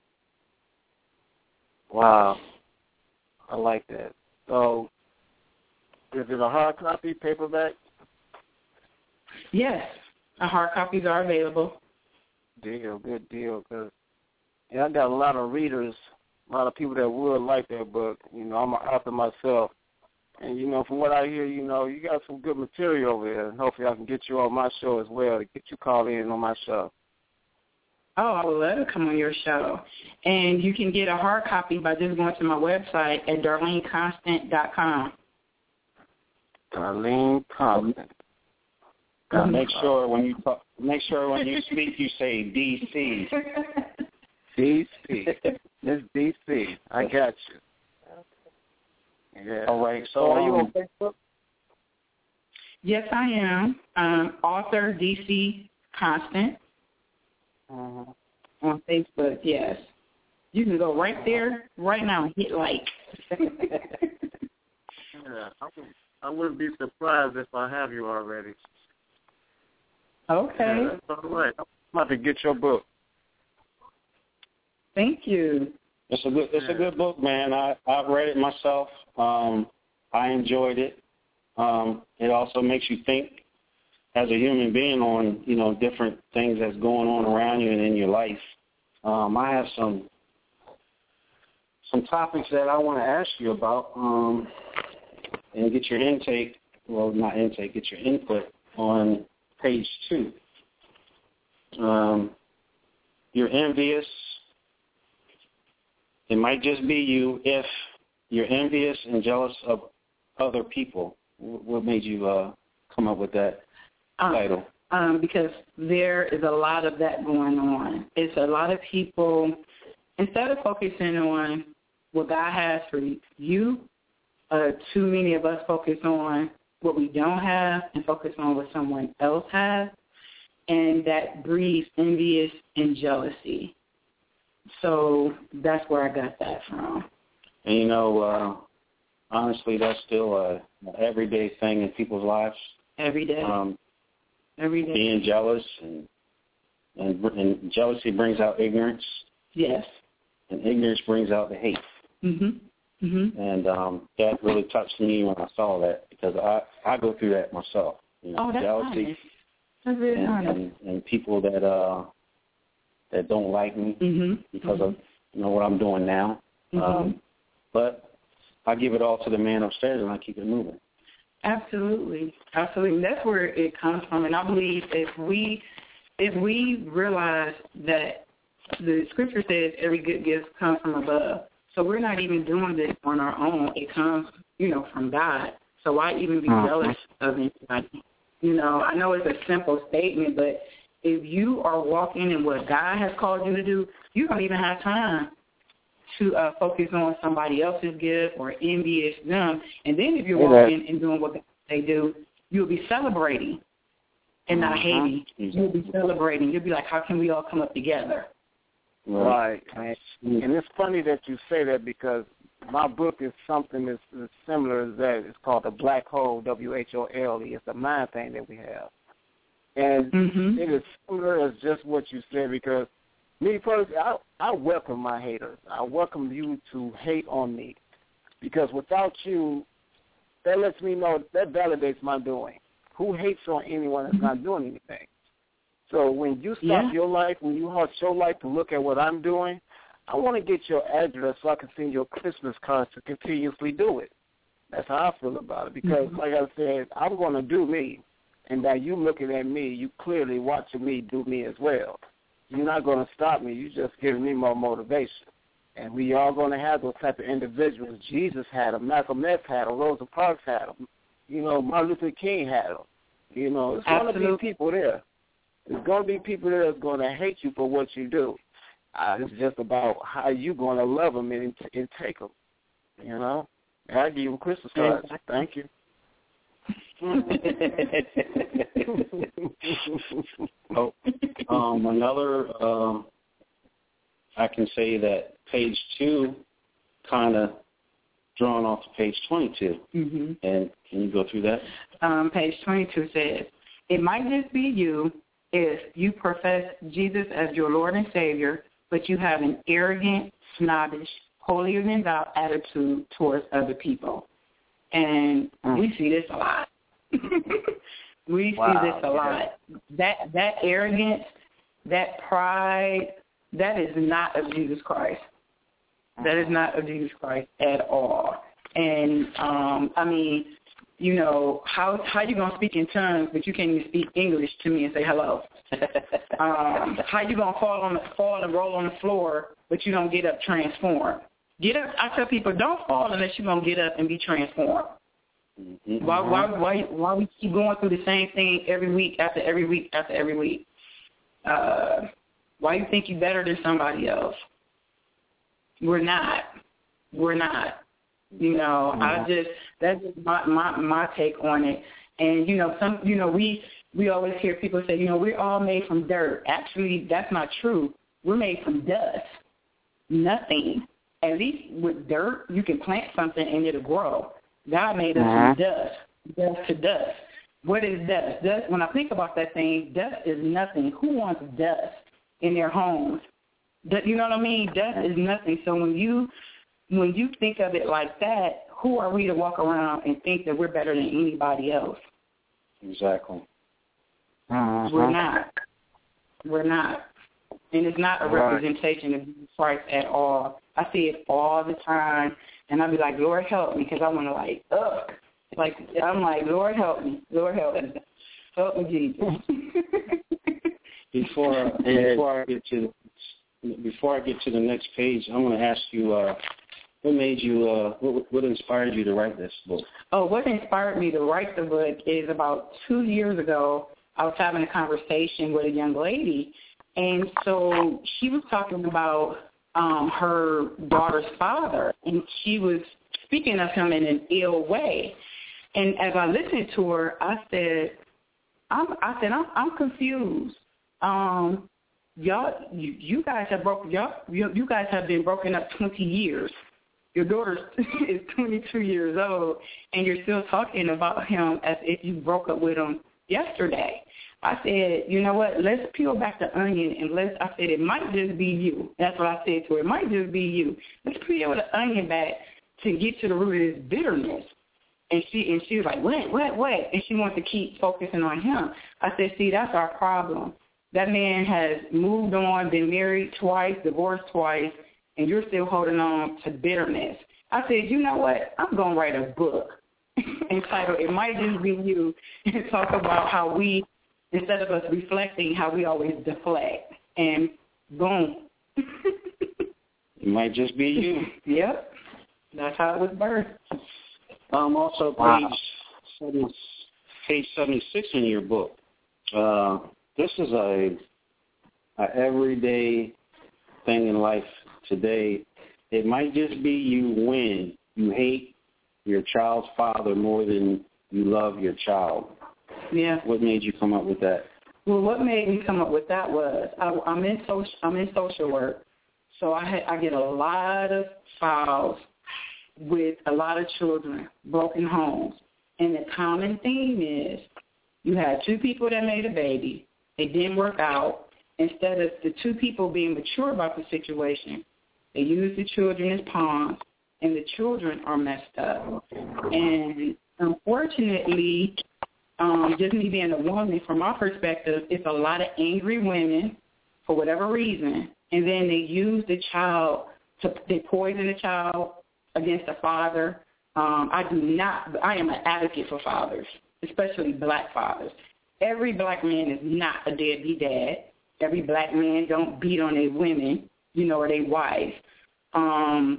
Wow. I like that. So, is it a hard copy, paperback? Yes, our hard copies are available. Deal, good deal. Cause yeah, I got a lot of readers, a lot of people that would like that book. You know, I'm an author myself. And, you know, from what I hear, you know, you got some good material over there. And hopefully I can get you on my show as well, to get you called in on my show. Oh, I would love to come on your show. And you can get a hard copy by just going to my website at darlene constant dot com. Darlene Constant. Now make sure when you talk, make sure when you speak you say D C. D C. Miss D C. I got you. Yeah. All right. So So are you um, on Facebook? Yes, I am. Um, author D C Constant Mm-hmm. on Facebook, yes. You can go right there right now and hit like. Yeah, I, would, I wouldn't be surprised if I have you already. Okay. Yeah, that's all right. I'm about to get your book. Thank you. It's a good it's a good book, man. I, I've read it myself. Um, I enjoyed it. Um, it also makes you think as a human being on, you know, different things that's going on around you and in your life. Um, I have some some topics that I want to ask you about um, and get your intake, well, not intake, get your input on page two. Um, you're envious. It might just be you if you're envious and jealous of other people. What made you uh, come up with that Um, title? um, because there is a lot of that going on. It's a lot of people, instead of focusing on what God has for you, uh, too many of us focus on what we don't have and focus on what someone else has, and that breeds envious and jealousy. So that's where I got that from. And, you know, uh, honestly, that's still a, an everyday thing in people's lives. Every day. Um, Every day. Being jealous, and, and and jealousy brings out ignorance. Yes. And ignorance brings out the hate. Mhm. Mhm. And um, that really touched me when I saw that, because I, I go through that myself. You know, oh, that's jealousy honest. That's really and, honest. and, and people that uh that don't like me mm-hmm. because mm-hmm. of you know what I'm doing now. Mm-hmm. Um, but I give it all to the man upstairs and I keep it moving. Absolutely, absolutely. That's where it comes from, and I believe if we if we realize that the scripture says every good gift comes from above, so we're not even doing this on our own. It comes, you know, from God. So why even be uh-huh. jealous of anybody? You know, I know it's a simple statement, but if you are walking in what God has called you to do, you don't even have time to uh, focus on somebody else's gift or envious them. And then if you're walking and doing what they do, you'll be celebrating and not uh-huh. hating. You'll be celebrating. You'll be like, how can we all come up together? Right. right. And it's funny that you say that, because my book is something that's, that's similar as that. It's called The Black Hole, W H O L E. It's a mind thing that we have. And mm-hmm. it is similar as just what you said, because me personally, I, I welcome my haters. I welcome you to hate on me, because without you, that lets me know, that validates my doing. Who hates on anyone that's not doing anything? So when you stop yeah. your life, when you halt your life to look at what I'm doing, I want to get your address so I can send you a Christmas card to continuously do it. That's how I feel about it, because mm-hmm. like I said, I'm going to do me, and by you looking at me, you clearly watching me do me as well. You're not going to stop me. You're just giving me more motivation. And we are going to have those type of individuals. Jesus had them. Malcolm X had them. Rosa Parks had them. You know, Martin Luther King had them. You know, it's going to be people there. There's going to be people there that's going to hate you for what you do. Uh, it's just about how you're going to love them and, and take them. You know? And I give you a Christmas card. Thank you. oh, um, another, um, I can say that page two kind of drawn off to page twenty-two. Mm-hmm. And can you go through that? Um, page twenty-two says, it might just be you if you profess Jesus as your Lord and Savior, but you have an arrogant, snobbish, holier-than-thou attitude towards other people. And mm. we see this a lot. we wow. see this a lot. That that arrogance, that pride, that is not of Jesus Christ. That is not of Jesus Christ at all. And, um, I mean, you know, how how you going to speak in tongues, but you can't even speak English to me and say hello? um, how you going to fall on the fall and roll on the floor, but you don't get up transformed? Get up. I tell people, don't fall unless you're going to get up and be transformed. Mm-hmm. Why, why, why, why we keep going through the same thing every week after every week after every week? Uh, why you think you're better than somebody else? We're not. We're not. You know, mm-hmm. I just that's just my, my my take on it. And you know, some you know we we always hear people say, you know, we're all made from dirt. Actually, that's not true. We're made from dust. Nothing. At least with dirt, you can plant something and it'll grow. God made us uh-huh. from dust, dust to dust. What is dust? Dust? When I think about that thing, dust is nothing. Who wants dust in their homes? You know what I mean? Dust is nothing. So when you when you think of it like that, who are we to walk around and think that we're better than anybody else? Exactly. Uh-huh. We're not. We're not. And it's not a representation of Jesus Christ at all. I see it all the time. And I'll be like, Lord, help me, because I want to, like, ugh. Like, I'm like, Lord, help me. Lord, help me. Help me, Jesus. before, before, I get to, before I get to the next page, I want to ask you, uh, what made you, uh, what, what inspired you to write this book? Oh, what inspired me to write the book is about two years ago, I was having a conversation with a young lady, and so she was talking about um, her daughter's father, and she was speaking of him in an ill way. And as I listened to her, I said, I'm, I said, I'm, I'm confused. Um, y'all, you, you guys have broken, y'all, you, you guys have been broken up twenty years. Your daughter is twenty-two years old, and you're still talking about him as if you broke up with him yesterday. I said, you know what, let's peel back the onion, and let's, I said, it might just be you. That's what I said to her. It might just be you. Let's peel the onion back to get to the root of this bitterness. And she and she was like, what, what, what? And she wants to keep focusing on him. I said, see, that's our problem. That man has moved on, been married twice, divorced twice, and you're still holding on to bitterness. I said, you know what? I'm going to write a book entitled It Might Just Be You, and talk about how we, instead of us reflecting, how we always deflect. And boom. It might just be you. Yep. That's how it was birthed. Um, also, page, wow. seven, page seventy-six in your book, uh, this is a, a everyday thing in life today. It might just be you when you hate your child's father more than you love your child. Yeah. What made you come up with that? Well, what made me come up with that was I, I'm in social. I'm in social work, so I had, I get a lot of files with a lot of children, broken homes, and the common theme is you had two people that made a baby. It didn't work out. Instead of the two people being mature about the situation, they use the children as pawns, and the children are messed up. And unfortunately, um, just me being a woman, from my perspective, it's a lot of angry women for whatever reason, and then they use the child to they poison the child against the father. Um, I do not. I am an advocate for fathers, especially black fathers. Every black man is not a deadbeat dad. Every black man don't beat on their women, you know, or their wives. Um,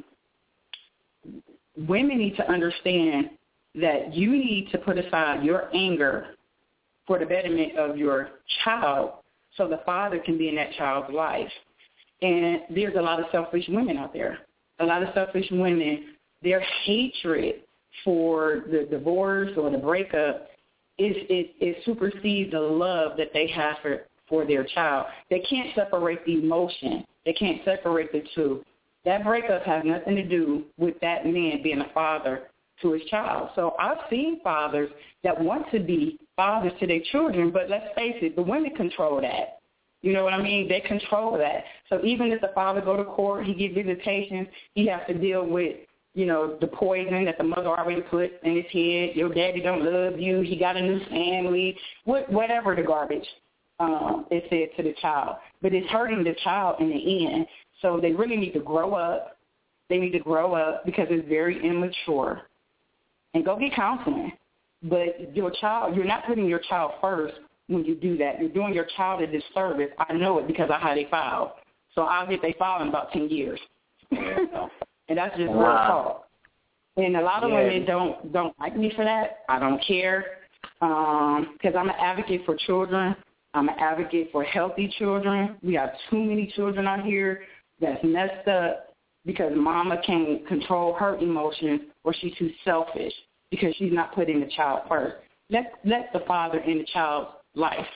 women need to understand that you need to put aside your anger for the betterment of your child so the father can be in that child's life. And there's a lot of selfish women out there. A lot of selfish women, their hatred for the divorce or the breakup is it, it supersedes the love that they have for, for their child. They can't separate the emotion. They can't separate the two. That breakup has nothing to do with that man being a father to his child. So I've seen fathers that want to be fathers to their children, but let's face it, the women control that. You know what I mean? They control that. So even if the father go to court, he get visitations, he has to deal with, you know, the poison that the mother already put in his head. Your daddy don't love you. He got a new family. What, whatever the garbage um, is said to the child. But it's hurting the child in the end. So they really need to grow up. They need to grow up because it's very immature. And go get counseling. But your child, you're not putting your child first when you do that. You're doing your child a disservice. I know it because I had a file. So I'll get they file in about ten years. And that's just wow. real talk. And a lot of yeah. women don't don't like me for that. I don't care because um, I'm an advocate for children. I'm an advocate for healthy children. We have too many children out here that's messed up because mama can't control her emotions or she's too selfish because she's not putting the child first. Let let the father in the child's life.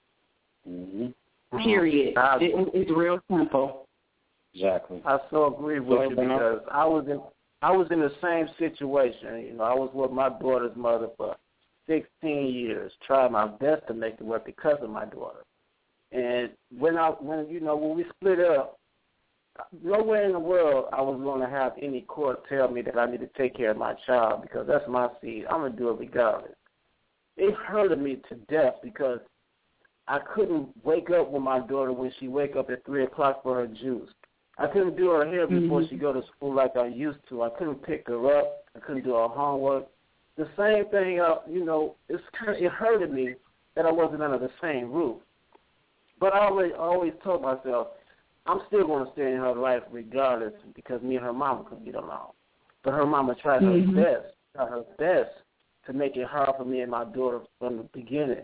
Mm-hmm. Period. I, it, it's real simple. Exactly. I so agree with you because I was in I was in the same situation. You know, I was with my daughter's mother for sixteen years, tried my best to make it work because of my daughter. And when I when you know when we split up, nowhere in the world I was going to have any court tell me that I need to take care of my child because that's my seed. I'm going to do it regardless. It hurted me to death because I couldn't wake up with my daughter when she wake up at three o'clock for her juice. I couldn't do her hair before mm-hmm. she go to school like I used to. I couldn't pick her up. I couldn't do her homework. The same thing, uh, you know, it's kind of, it hurted me that I wasn't under the same roof. But I always, always told myself, I'm still going to stay in her life regardless because me and her mama couldn't get along. But her mama tried her mm-hmm. best, tried her best to make it hard for me and my daughter from the beginning.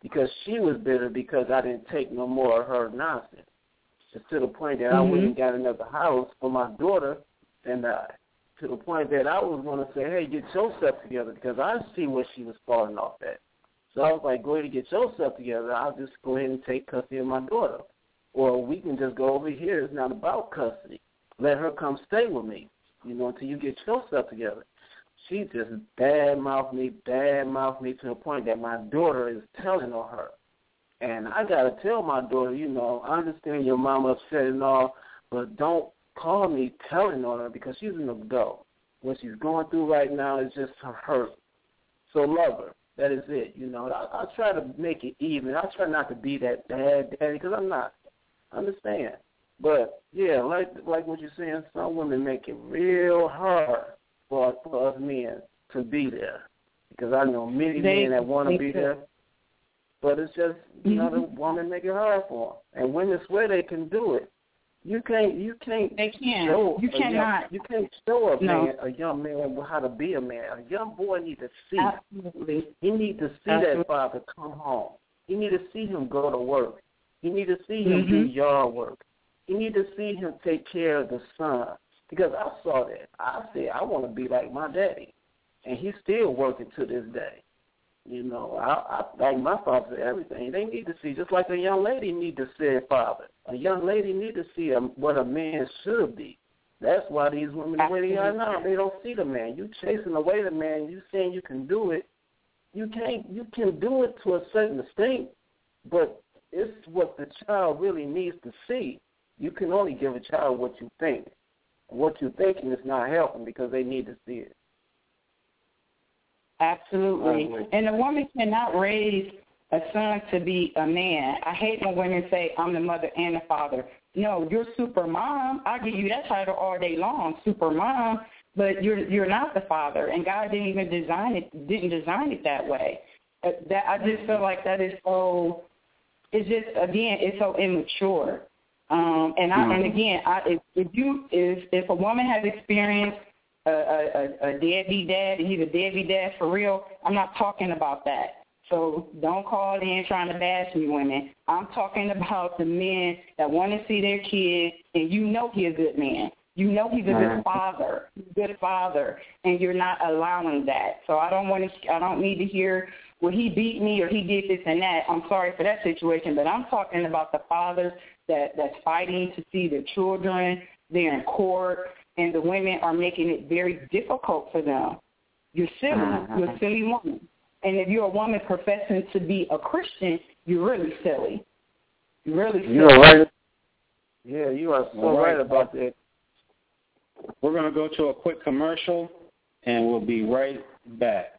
because she was bitter because I didn't take no more of her nonsense. Just to the point that mm-hmm. I went and got another house for my daughter and I. To the point that I was going to say, hey, get yourself together, because I see where she was falling off at. So I was like, go ahead and get yourself together. I'll just go ahead and take custody of my daughter. Or we can just go over here. It's not about custody. Let her come stay with me, you know, until you get yourself together. She just bad-mouthed me, bad-mouthed me to the point that my daughter is telling on her. And I got to tell my daughter, you know, I understand your mama upset and all, but don't call me telling on her, because she's an adult. What she's going through right now is just her hurt. So love her. That is it. You know, I, I try to make it even. I try not to be that bad daddy, because I'm not. I understand. But, yeah, like like what you're saying, some women make it real hard for, for us men to be there. Because I know many they, men that want to be could. there, but it's just, you know, the woman make it hard for them. And women swear they can do it. You can't. You can't. They can't. Show you cannot. Young, you can't show a no. man, a young man, how to be a man. A young boy needs to see. Absolutely. He needs to see Absolutely. that father come home. He needs to see him go to work. He needs to see him mm-hmm. do yard work. He needs to see him take care of the son. Because I saw that. I said I want to be like my daddy, and he's still working to this day. You know, I, I like my father for everything. They need to see, just like a young lady need to see a father. A young lady need to see a, what a man should be. That's why these women, the way they are now, they don't see the man. You chasing away the man. You saying you can do it. You can't. You can do it to a certain extent, but it's what the child really needs to see. You can only give a child what you think. What you're thinking is not helping, because they need to see it. Absolutely. And a woman cannot raise a son to be a man. I hate when women say, I'm the mother and the father. No, you're super mom. I'll give you that title all day long, super mom, but you're you're not the father. And God didn't even design it, didn't design it that way. That I just feel like that is so, it's just, again, it's so immature. Um, and, I, mm-hmm. and again, I, if, if you, if, if a woman has experienced A, a, a deadbeat dad, and he's a deadbeat dad for real, I'm not talking about that. So don't call in trying to bash me, women. I'm talking about the men that want to see their kid, and you know he's a good man. You know he's a good father, good father, and you're not allowing that. So I don't want to. I don't need to hear, well, he beat me or he did this and that. I'm sorry for that situation, but I'm talking about the fathers that that's fighting to see their children. They're in court. And the women are making it very difficult for them. You're silly. Uh-huh. You're a silly woman. And if you're a woman professing to be a Christian, you're really silly. You're really silly. You're right. Yeah, you are so right. right about that. We're going to go to a quick commercial, and we'll be right back.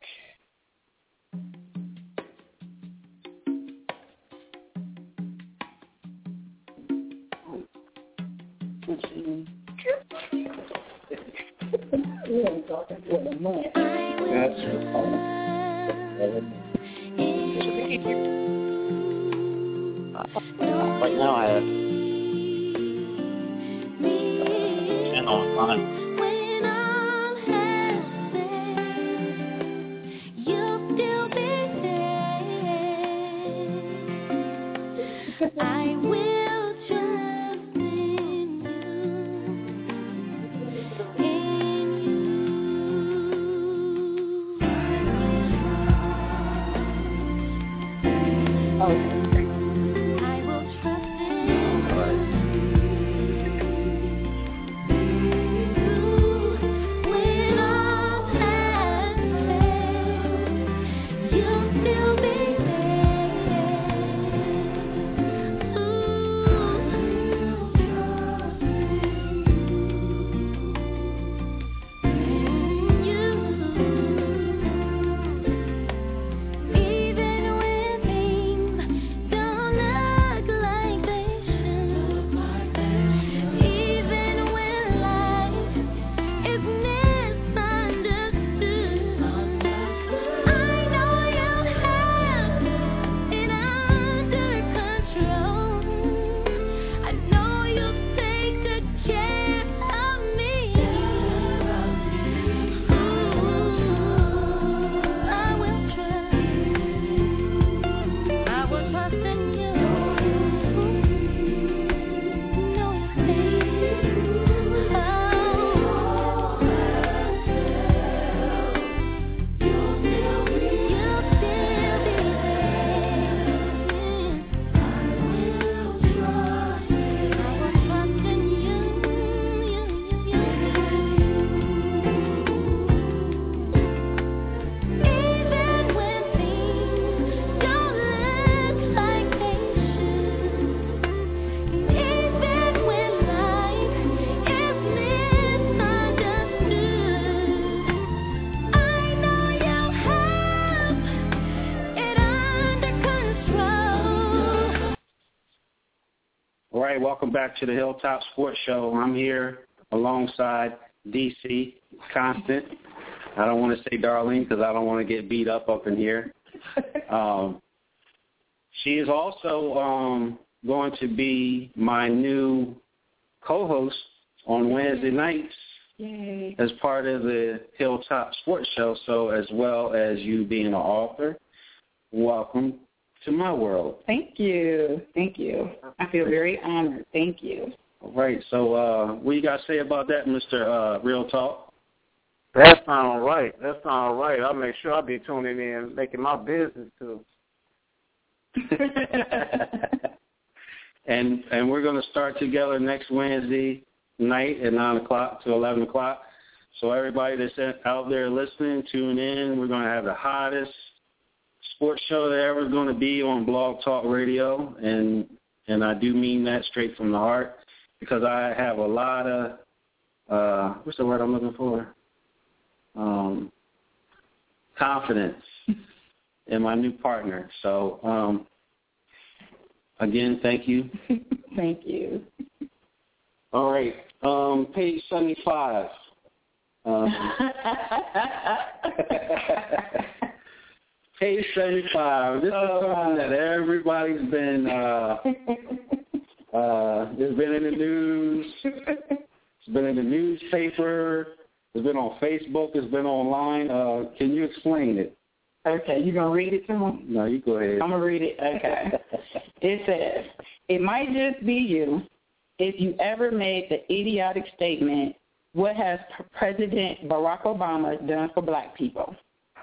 Right now I have ten online. I will trust in you, in you. Oh. I will trust in you. All right, welcome back to the Hilltop Sports Show. I'm here alongside D C, Constant. I don't want to say Darlene because I don't want to get beat up up in here. Um, she is also um, going to be my new co-host on Wednesday nights. Yay. As part of the Hilltop Sports Show, so as well as you being an author, welcome to my world. Thank you. Thank you. I feel very honored. Thank you. All right, so uh, what you got to say about that, Mister Uh, Real Talk? That sounds all right. That sounds all right. I'll make sure I'll be tuning in, making my business, too. and and we're going to start together next Wednesday night at nine o'clock to eleven o'clock. So everybody that's out there listening, tune in. We're going to have the hottest sports show that ever going to be on Blog Talk Radio, and and I do mean that straight from the heart because I have a lot of, uh, what's the word I'm looking for? Um, confidence in my new partner. So, um, again, thank you. Thank you. All right, um, page seventy-five. Um, page seventy-five. This is something that everybody's been, uh, uh, it's been in the news. It's been in the newspaper. It's been on Facebook. It's been online. Uh, can you explain it? Okay, you going to read it to me? No, you go ahead. I'm going to read it. Okay. It says, it might just be you. If you ever made the idiotic statement, what has President Barack Obama done for black people?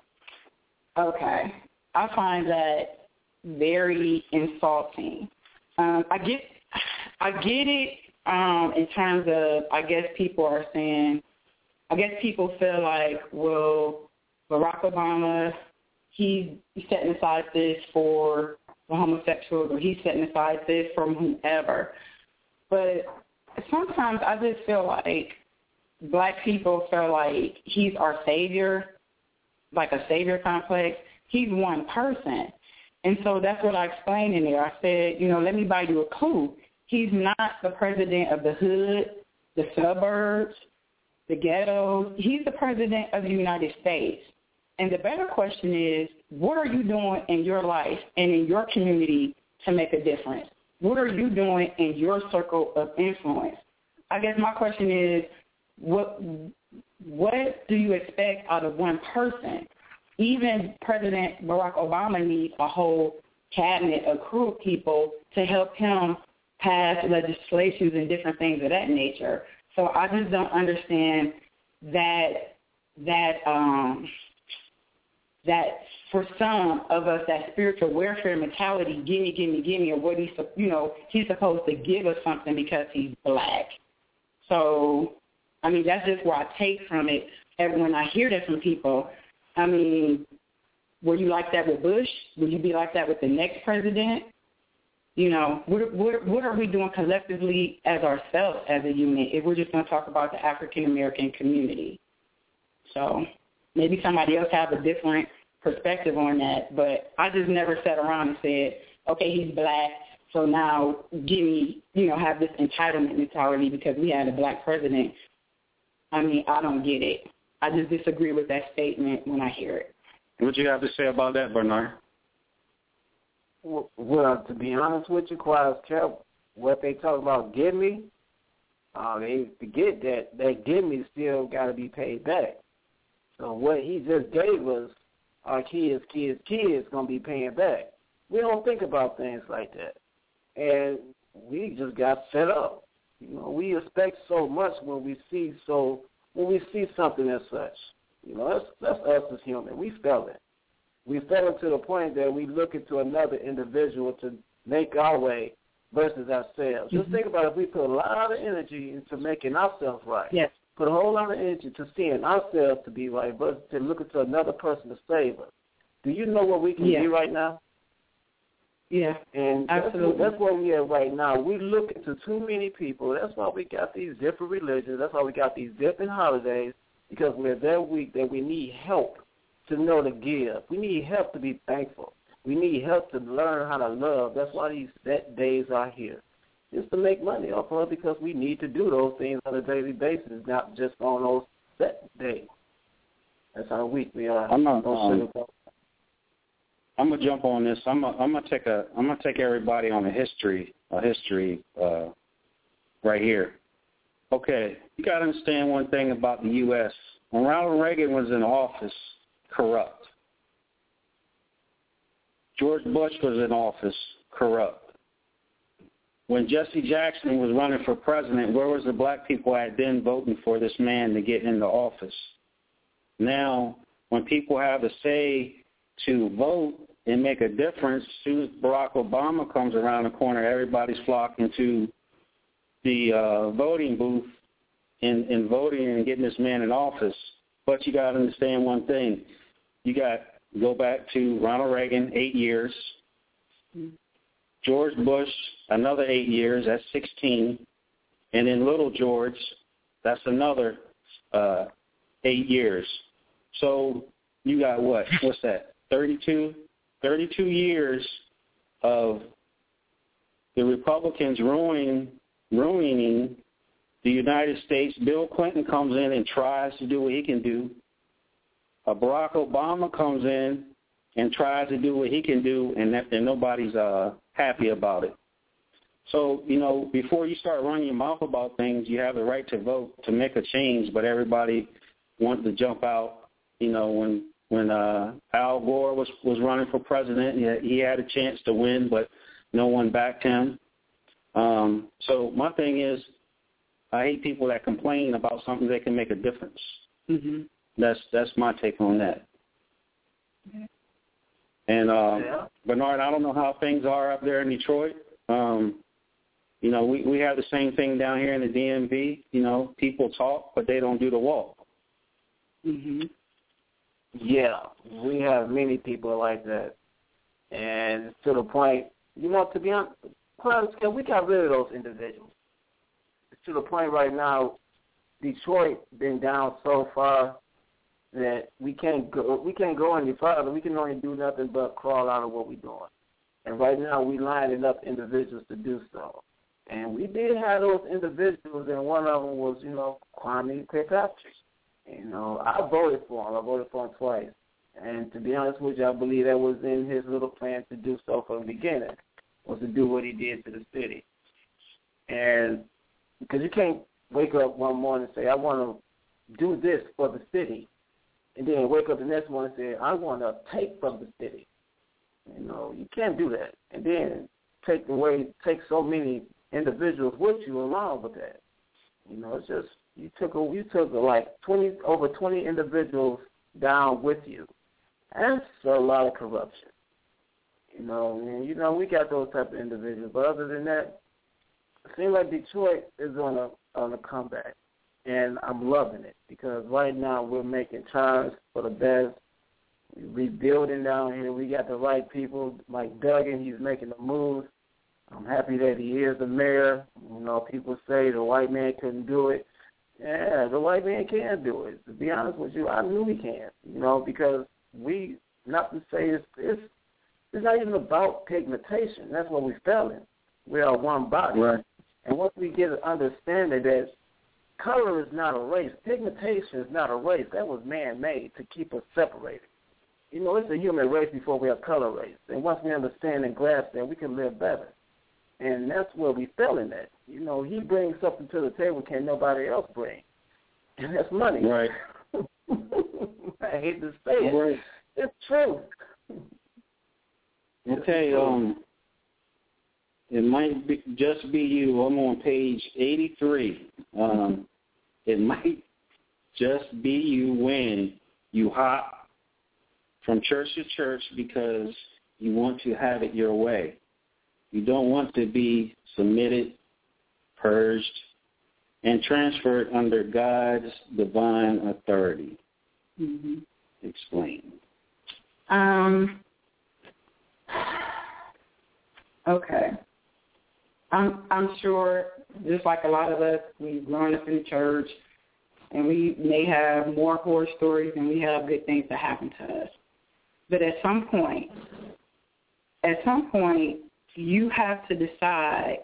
Okay. I find that very insulting. Um, I get I get it um, in terms of, I guess people are saying, I guess people feel like, well, Barack Obama, he's setting aside this for the homosexuals, or he's setting aside this from whomever. But sometimes I just feel like black people feel like he's our savior, like a savior complex. He's one person. And so that's what I explained in there. I said, you know, let me buy you a clue. He's not the president of the hood, the suburbs, the ghettos. He's the president of the United States. And the better question is, what are you doing in your life and in your community to make a difference? What are you doing in your circle of influence? I guess my question is, what what do you expect out of one person? Even President Barack Obama needs a whole cabinet, a crew of people to help him pass legislations and different things of that nature. So I just don't understand that that um, that for some of us, that spiritual welfare mentality, gimme, gimme, gimme, or what he's, you know, he's supposed to give us something because he's black. So, I mean, that's just what I take from it. And when I hear that from people, I mean, were you like that with Bush? Would you be like that with the next president? You know, what, what, what are we doing collectively as ourselves as a unit if we're just going to talk about the African-American community? So maybe somebody else have a different perspective on that, but I just never sat around and said, okay, he's black, so now give me, you know, have this entitlement mentality because we had a black president. I mean, I don't get it. I just disagree with that statement when I hear it. What do you have to say about that, Bernard? Well, to be honest with you, Quiet as Kept, what they talk about give me, uh, they forget that that give me still got to be paid back. So what he just gave us, our kids, kids, kids going to be paying back. We don't think about things like that. And we just got fed up. You know, we expect so much when we see so when we see something as such. You know, that's that's us as human. We fell it. We fell it to the point that we look into another individual to make our way versus ourselves. Mm-hmm. Just think about it. If we put a lot of energy into making ourselves right. Yes. Put a whole lot of energy to seeing ourselves to be right versus to look into another person to save us. Do you know what we can yeah. be right now? Yeah, and absolutely. That's, that's where we are right now. We look into too many people. That's why we got these different religions. That's why we got these different holidays, because we're that weak that we need help to know to give. We need help to be thankful. We need help to learn how to love. That's why these that days are here. just to make money off of it because we need to do those things on a daily basis, not just on those set days. That's how weak we are. I'm not, um, I'm gonna jump on this. I'm gonna, I'm gonna take a I'm gonna take everybody on a history a history uh, right here. Okay, you got to understand one thing about the U S When Ronald Reagan was in office, corrupt. George Bush was in office, corrupt. When Jesse Jackson was running for president, where was the black people at then voting for this man to get into office? Now, when people have a say to vote and make a difference, as soon as Barack Obama comes around the corner, everybody's flocking to the uh, voting booth and, and voting and getting this man in office. But you got to understand one thing. You got to go back to Ronald Reagan, eight years. George Bush, another eight years. That's sixteen. And then little George, that's another uh, eight years. So you got what? What's that? thirty-two? thirty-two years of the Republicans ruining, ruining the United States. Bill Clinton comes in and tries to do what he can do. Uh, Barack Obama comes in and tries to do what he can do, and, that, and nobody's uh, happy about it. So, you know, before you start running your mouth about things, you have the right to vote to make a change, but everybody wants to jump out. You know, when when uh, Al Gore was, was running for president, he, he had a chance to win, but no one backed him. Um, so my thing is, I hate people that complain about something that can make a difference. Mm-hmm. That's that's my take on that. Okay. And uh, yeah. Bernard, I don't know how things are up there in Detroit. Um, you know, we, we have the same thing down here in the D M V. You know, people talk, but they don't do the walk. Mm-hmm. Yeah, we have many people like that. And to the point, you know, to be honest, we got rid of those individuals. To the point right now, Detroit been down so far that we can't go we can't go any further. We can only do nothing but crawl out of what we're doing. And right now we lining up individuals to do so. And we did have those individuals, and one of them was, you know, Kwame Kirkpatrick. You know, I voted for him. I voted for him twice. And to be honest with you, I believe that was in his little plan to do so from the beginning, was to do what he did to the city. And because you can't wake up one morning and say, I want to do this for the city, and then wake up the next morning and say, I want to take from the city. You know, you can't do that. And then take away, take so many individuals with you along with that. You know, it's just, you took a, you took a, like twenty over twenty individuals down with you. That's a lot of corruption. You know, and, you know, we got those type of individuals. But other than that, it seems like Detroit is on a on a comeback, and I'm loving it because right now we're making turns for the best. We're rebuilding down here. We got the right people like Duggan. He's making the moves. I'm happy that he is the mayor. You know, people say the white man couldn't do it. Yeah, the white man can do it. To be honest with you, I knew he can. You know, because we, not to say it's it's, it's not even about pigmentation. That's what we fell in. We are one body. Right. And once we get an understanding that color is not a race, pigmentation is not a race, that was man-made to keep us separated. You know, it's a human race before we have color race. And once we understand and grasp that, we can live better. And that's where we fell in that. You know, he brings something to the table can nobody else bring. And that's money. Right. I hate to say it. Right. It's true. Okay, um, it might be, just be you. I'm on page eighty-three. Um, it might just be you when you hop from church to church because you want to have it your way. You don't want to be submitted, purged, and transferred under God's divine authority. Mm-hmm. Explain. Um. Okay. I'm I'm sure, just like a lot of us, we've grown up in the church, and we may have more horror stories than we have good things that happen to us. But at some point, at some point, you have to decide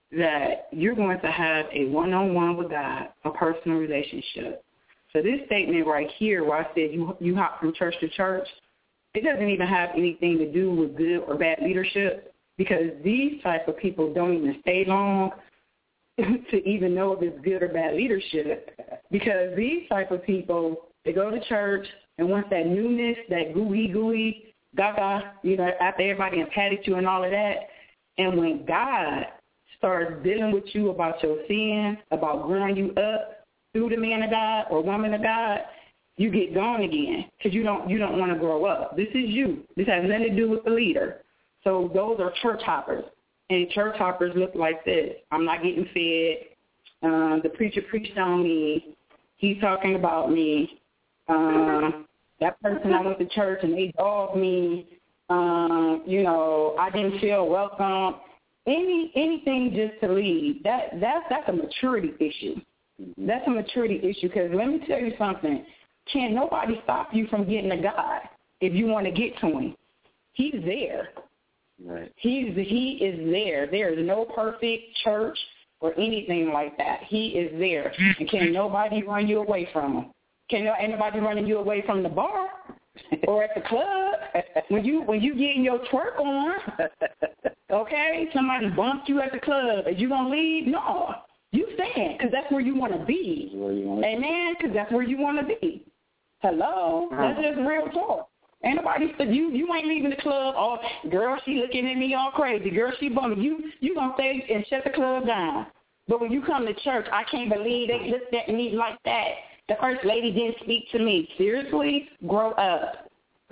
that you're going to have a one-on-one with God, a personal relationship. So this statement right here where I said you you hop from church to church, it doesn't even have anything to do with good or bad leadership, because these type of people don't even stay long to even know if it's good or bad leadership, because these type of people, they go to church, and once that newness, that gooey, gooey, gaga, you know, after everybody has patted you and all of that, and when God starts dealing with you about your sin, about growing you up through the man of God or woman of God, you get gone again because you don't you don't want to grow up. This is you. This has nothing to do with the leader. So those are church hoppers. And church hoppers look like this. I'm not getting fed. Um, the preacher preached on me. He's talking about me. Um, that person I went to church and they dogged me. Um, you know, I didn't feel welcome. Any anything just to leave. That that's that's a maturity issue. That's a maturity issue, because let me tell you something. Can't nobody stop you from getting to God if you want to get to him. He's there. Right. He's he is there. There is no perfect church or anything like that. He is there. And can't nobody run you away from him. Can't no, ain't nobody running you away from the bar or at the club. When you when you getting your twerk on, okay, somebody bumped you at the club. Are you going to leave? No. You stand, because that's where you want to be. Amen, because that's where you want to be. Hello? That's just real talk. Ain't nobody said you you ain't leaving the club. Oh, girl, she looking at me all crazy. Girl, she bumming. You you gonna stay and shut the club down. But when you come to church, I can't believe they looked at me like that. The first lady didn't speak to me. Seriously, grow up.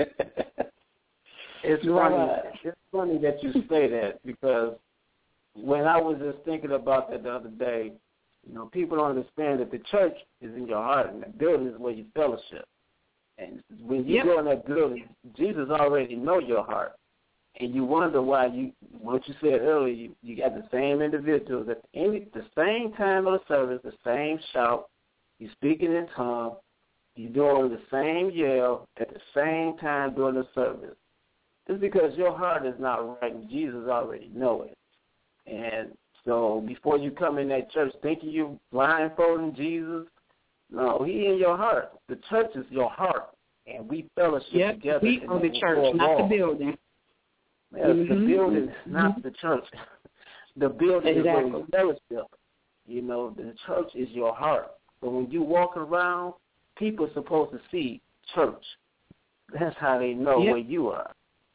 It's grow funny. Up. It's funny that you say that, because when I was just thinking about that the other day, you know, people don't understand that the church is in your heart, and the building is where you fellowship. And when you yep. go in that building, Jesus already know your heart. And you wonder why you, what you said earlier, you, you got the same individuals at any, the same time of the service, the same shout, you speaking in tongues, you doing the same yell at the same time during the service. It's because your heart is not right, and Jesus already know it. And so before you come in that church thinking you blindfolding Jesus, no, he in your heart. The church is your heart, and we fellowship yep, together. We are the church, not the building. Yes, mm-hmm. the building is mm-hmm. not the church. The building exactly. is where we fellowship. You know, the church is your heart. So when you walk around, people are supposed to see church. That's how they know yep. where you are.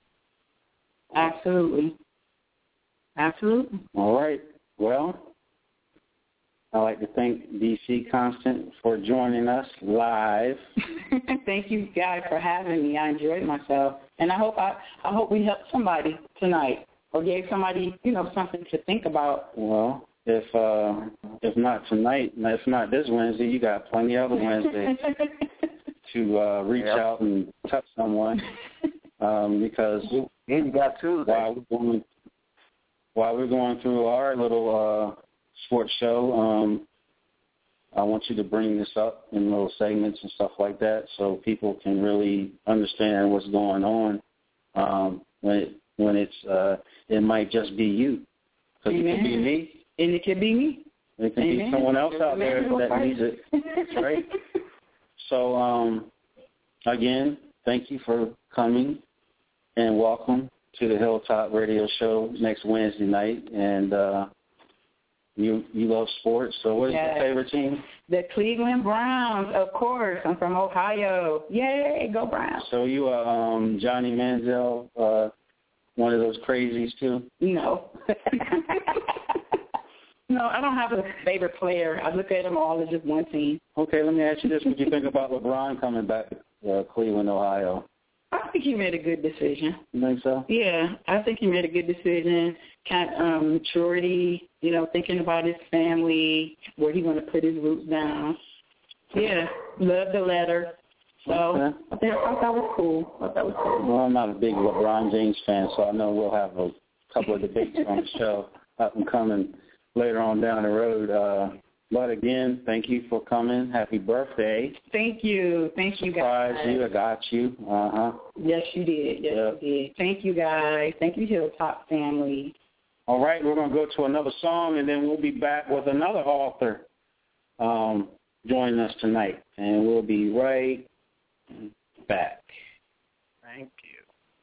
Absolutely. Absolutely. All right. Well, I'd like to thank D C Constant for joining us live. Thank you guys for having me. I enjoyed myself, and I hope I, I hope we helped somebody tonight, or gave somebody, you know, something to think about. Well, if uh, if not tonight, if not this Wednesday, you got plenty other Wednesdays to uh, reach yep. out and touch someone, um, because and you got Tuesday. While we're going, while we're going through our little uh, sports show, um, I want you to bring this up in little segments and stuff like that, so people can really understand what's going on. Um, when it when it's uh, it might just be you, because it could be me, and it could be me. It could Amen. be someone else out there that needs it. That's right. So um, again, thank you for coming, and welcome to the Hilltop Radio Show next Wednesday night. And uh, you you love sports, so what is yes. your favorite team? The Cleveland Browns, of course. I'm from Ohio. Yay, go Browns. So you are um, Johnny Manziel, uh, one of those crazies too? No. No, I don't have a favorite player. I look at them all as just one team. Okay, let me ask you this. What do you think about LeBron coming back to uh, Cleveland, Ohio? I think he made a good decision. You think so? Yeah, I think he made a good decision. Kind of um, maturity, you know, thinking about his family, where he's going to put his roots down. Yeah, love the letter. So okay. I, think, I thought that was cool. I thought that was cool. Well, I'm not a big LeBron James fan, so I know we'll have a couple of debates on the show up and coming later on down the road. Uh, but again, thank you for coming. Happy birthday. Thank you. Thank you, guys. Surprised you. I got you. Uh-huh. Yes, you did. Yes, yep. you did. Thank you, guys. Thank you, Hilltop family. All right, we're going to go to another song, and then we'll be back with another author um, joining us tonight. And we'll be right back. Thank you.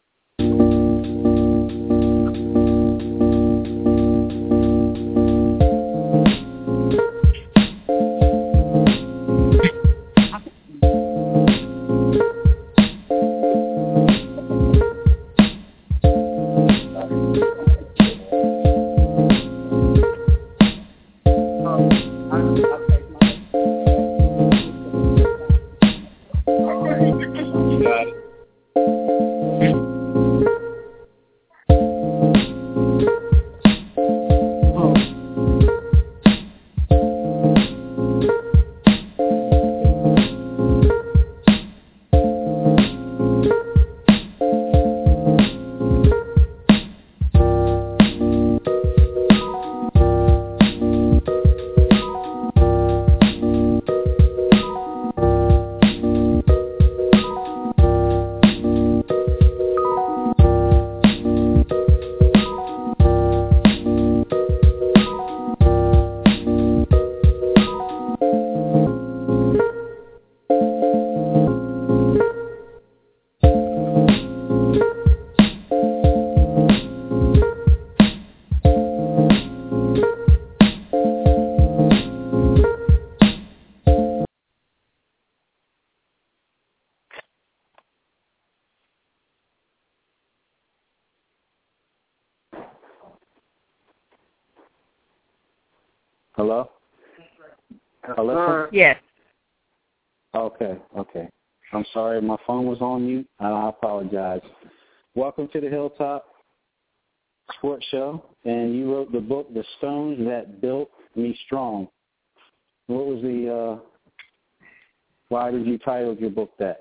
Hello? Hello? Yes. Okay, okay. I'm sorry, my phone was on mute, and I apologize. Welcome to the Hilltop Sports Show, and you wrote the book, The Stones That Built Me Strong. What was the, uh, why did you title your book that?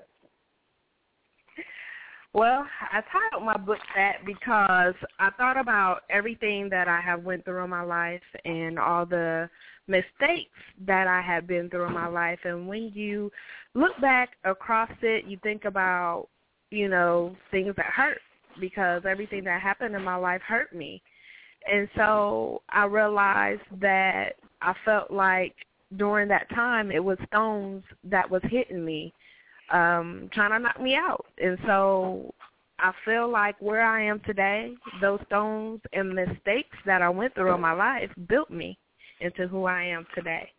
Well, I titled my book that because I thought about everything that I have went through in my life and all the mistakes that I have been through in my life. And when you look back across it, you think about, you know, things that hurt, because everything that happened in my life hurt me. And so I realized that I felt like during that time it was stones that was hitting me, um, trying to knock me out. And so I feel like where I am today, those stones and mistakes that I went through in my life built me into who I am today.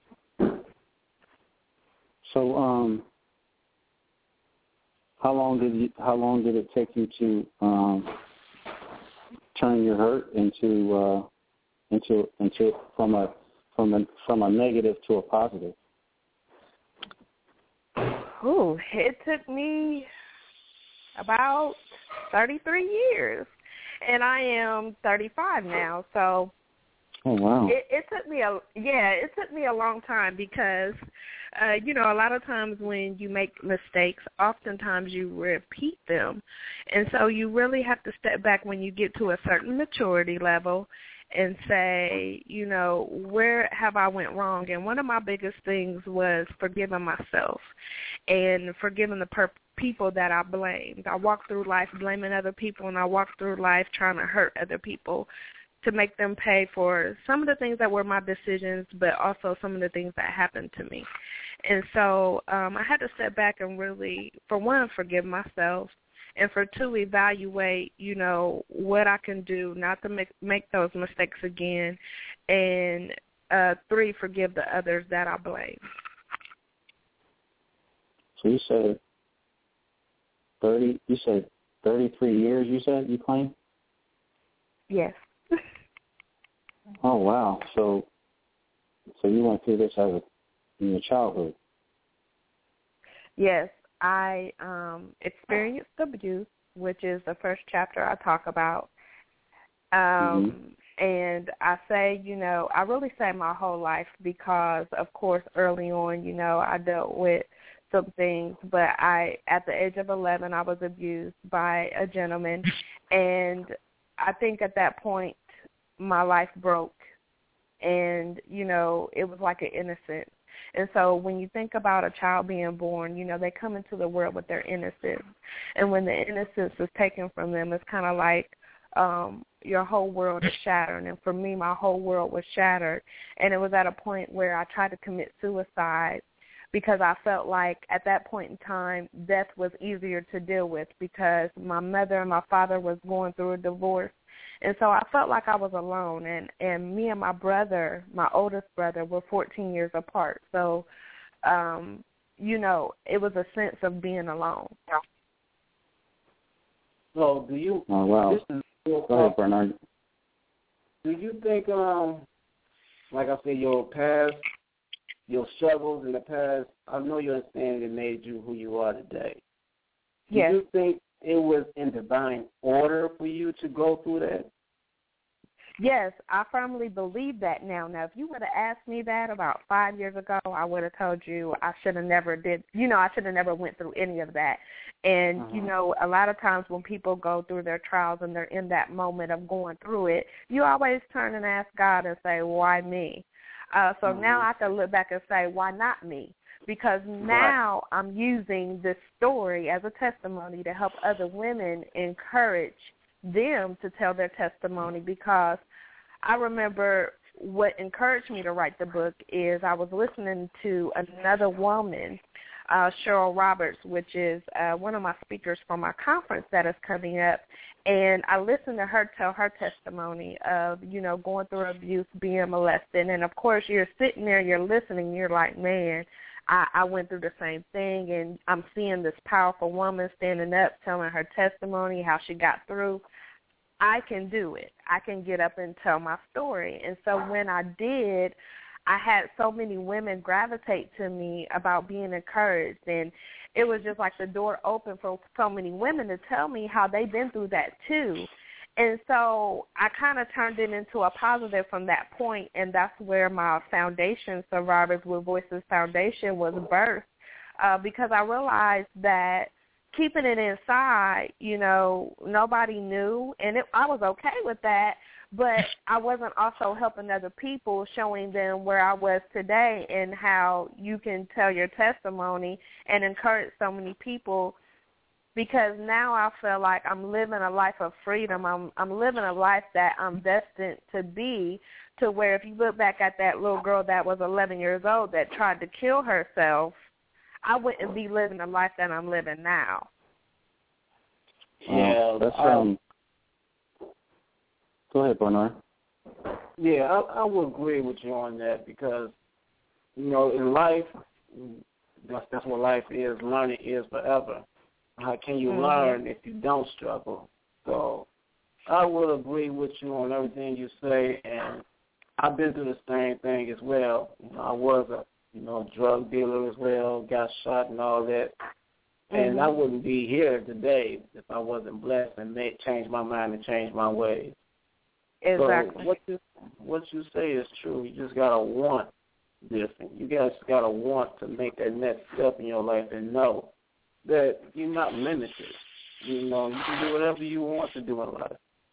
So, um, how long did you, how long did it take you to um, turn your hurt into uh, into into from a from a from a negative to a positive? Ooh, it took me about thirty-three years, and I am thirty-five now. So, oh wow, it, it took me a yeah, it took me a long time because, uh, you know, a lot of times when you make mistakes, oftentimes you repeat them, and so you really have to step back when you get to a certain maturity level and say, you know, where have I went wrong? And one of my biggest things was forgiving myself and forgiving the per- people that I blamed. I walked through life blaming other people, and I walked through life trying to hurt other people to make them pay for some of the things that were my decisions, but also some of the things that happened to me. And so um, I had to step back and really, for one, forgive myself, and for two, evaluate, you know, what I can do not to make, make those mistakes again, and uh, three, forgive the others that I blame. So you said thirty. You said thirty-three years. You said you claim. Yes. Oh wow. So, so you went through this as a, in your childhood. Yes. I um, experienced abuse, which is the first chapter I talk about. Um, mm-hmm. And I say, you know, I really say my whole life because, of course, early on, you know, I dealt with some things. But I, at the age of eleven, I was abused by a gentleman. And I think at that point, my life broke. And, you know, it was like an innocent. And so when you think about a child being born, you know, they come into the world with their innocence. And when the innocence is taken from them, it's kind of like um, your whole world is shattered. And for me, my whole world was shattered. And it was at a point where I tried to commit suicide because I felt like at that point in time, death was easier to deal with because my mother and my father was going through a divorce. And so I felt like I was alone. And, and me and my brother, my oldest brother, were fourteen years apart. So, um, you know, it was a sense of being alone. So do you, oh, wow. this is, Go ahead, Bernard. Do you think, um, like I said, your past, your struggles in the past, I know you understand it made you who you are today. Yes. Do you think it was in divine order for you to go through that? Yes, I firmly believe that now. Now, if you would have asked me that about five years ago, I would have told you I should have never did, you know, I should have never went through any of that. And, uh-huh. you know, a lot of times when people go through their trials and they're in that moment of going through it, you always turn and ask God and say, why me? Uh, so uh-huh. now I can look back and say, why not me? Because now right. I'm using this story as a testimony to help other women encourage them to tell their testimony, because I remember what encouraged me to write the book is I was listening to another woman, uh, Cheryl Roberts, which is uh, one of my speakers for my conference that is coming up, and I listened to her tell her testimony of, you know, going through abuse, being molested, and of course you're sitting there, you're listening, you're like, man, I, I went through the same thing, and I'm seeing this powerful woman standing up, telling her testimony, how she got through. I can do it. I can get up and tell my story. And so when I did, I had so many women gravitate to me about being encouraged, and it was just like the door opened for so many women to tell me how they've been through that too. And so I kind of turned it into a positive from that point, and that's where my foundation, Survivors with Voices Foundation, was birthed, uh, because I realized that keeping it inside, you know, nobody knew, and it, I was okay with that, but I wasn't also helping other people, showing them where I was today and how you can tell your testimony and encourage so many people. Because now I feel like I'm living a life of freedom. I'm I'm living a life that I'm destined to be, to where if you look back at that little girl that was eleven years old that tried to kill herself, I wouldn't be living the life that I'm living now. Yeah, that's um. Go ahead, Bernard. Yeah, I, I would agree with you on that, because, you know, in life, that's that's what life is. Learning is forever. How can you mm-hmm. learn if you don't struggle? So I would agree with you on everything you say, and I've been through the same thing as well. You know, I was a you know drug dealer as well, got shot and all that, mm-hmm. and I wouldn't be here today if I wasn't blessed and made change my mind and change my ways. Exactly. So what you what you say is true. You just gotta want different. You guys gotta want to make that next step in your life and know that you're not limited. You know, you can do whatever you want to do in life.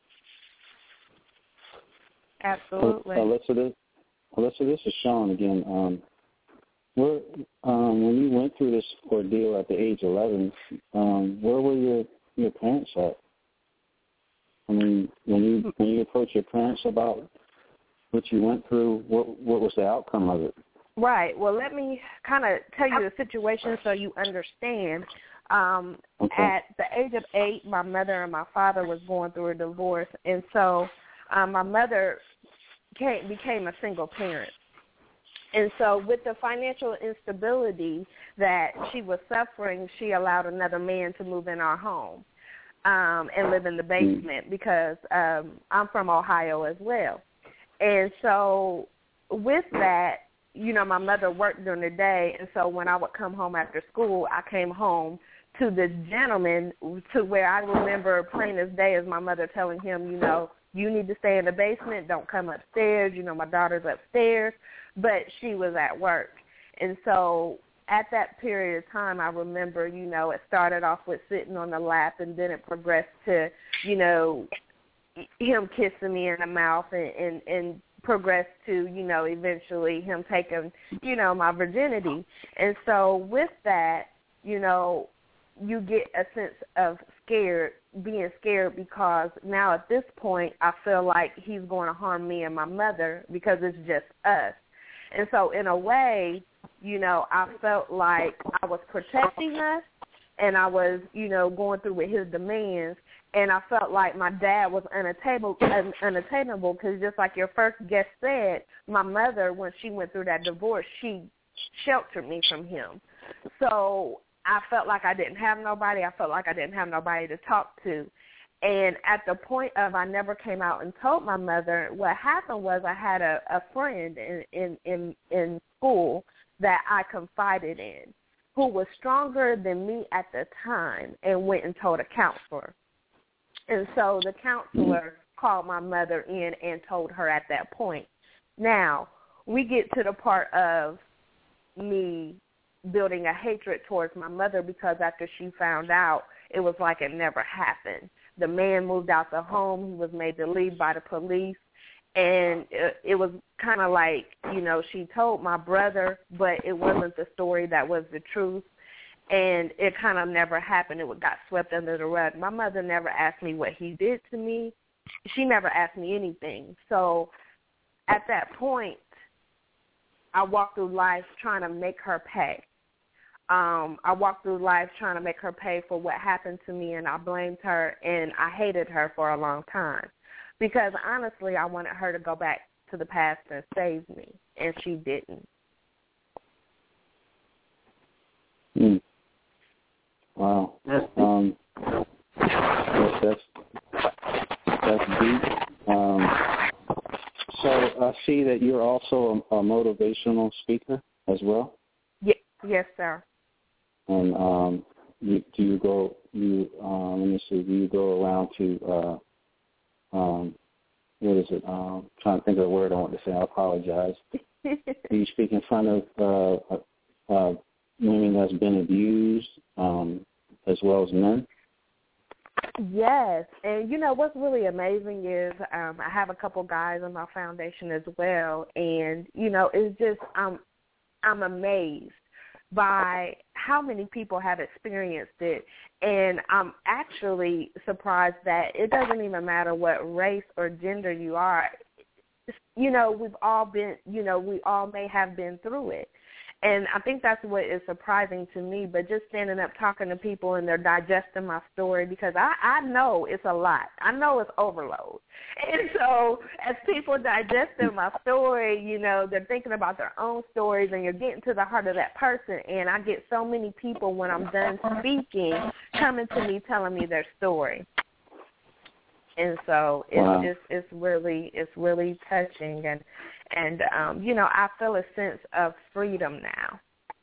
Absolutely. Alyssa, this, Alyssa, this is Sean again. Um, where, um, when you went through this ordeal at the age of eleven, um, where were your, your parents at? I mean, when you when you approached your parents about what you went through, what what was the outcome of it? Right. Well, let me kind of tell you the situation so you understand. Um, okay. At the age of eight, my mother and my father was going through a divorce, and so um, my mother came, became a single parent. And so with the financial instability that she was suffering, she allowed another man to move in our home um, and live in the basement, because um, I'm from Ohio as well. And so with that, you know, my mother worked during the day, and so when I would come home after school, I came home to this gentleman, to where I remember plain as day as my mother telling him, you know, you need to stay in the basement, don't come upstairs, you know, my daughter's upstairs, but she was at work. And so at that period of time, I remember, you know, it started off with sitting on the lap, and then it progressed to, you know, him kissing me in the mouth, and, and, and progressed to, you know, eventually him taking, you know, my virginity. And so with that, you know, you get a sense of scared being scared because now at this point I feel like he's going to harm me and my mother because it's just us. And so in a way, you know, I felt like I was protecting us and I was, you know, going through with his demands. And I felt like my dad was unattainable, un- unattainable because just like your first guest said, my mother, when she went through that divorce, she sheltered me from him. So I felt like I didn't have nobody. I felt like I didn't have nobody to talk to. And at the point of I never came out and told my mother, what happened was I had a, a friend in, in, in, in school that I confided in who was stronger than me at the time and went and told a counselor. And so the counselor called my mother in and told her at that point. Now, we get to the part of me building a hatred towards my mother because after she found out, it was like it never happened. The man moved out the home. He was made to leave by the police. And it, it was kind of like, you know, she told my brother, but it wasn't the story that was the truth. And it kind of never happened. It got swept under the rug. My mother never asked me what he did to me. She never asked me anything. So at that point, I walked through life trying to make her pay. Um, I walked through life trying to make her pay for what happened to me, and I blamed her, and I hated her for a long time because, honestly, I wanted her to go back to the past and save me, and she didn't. Mm. Wow. Um, that's, that's, that's deep. Um, so I see that you're also a, a motivational speaker as well? Yes, yes, sir. And um, you, do you go, you, um, let me see, do you go around to, uh, um, what is it, um, trying to think of the word I want to say, I apologize. Do you speak in front of uh, uh, women that's been abused um, as well as men? Yes, and you know what's really amazing is um, I have a couple guys in my foundation as well, and you know it's just I'm I'm amazed by how many people have experienced it, and I'm actually surprised that it doesn't even matter what race or gender you are. You know, we've all been, you know, we all may have been through it. And I think that's what is surprising to me, but just standing up talking to people and they're digesting my story because I, I know it's a lot. I know it's overload. And so as people digesting my story, you know, they're thinking about their own stories and you're getting to the heart of that person. And I get so many people when I'm done speaking coming to me telling me their story. And so it's wow. it's, it's really it's really touching, and and um, you know I feel a sense of freedom now.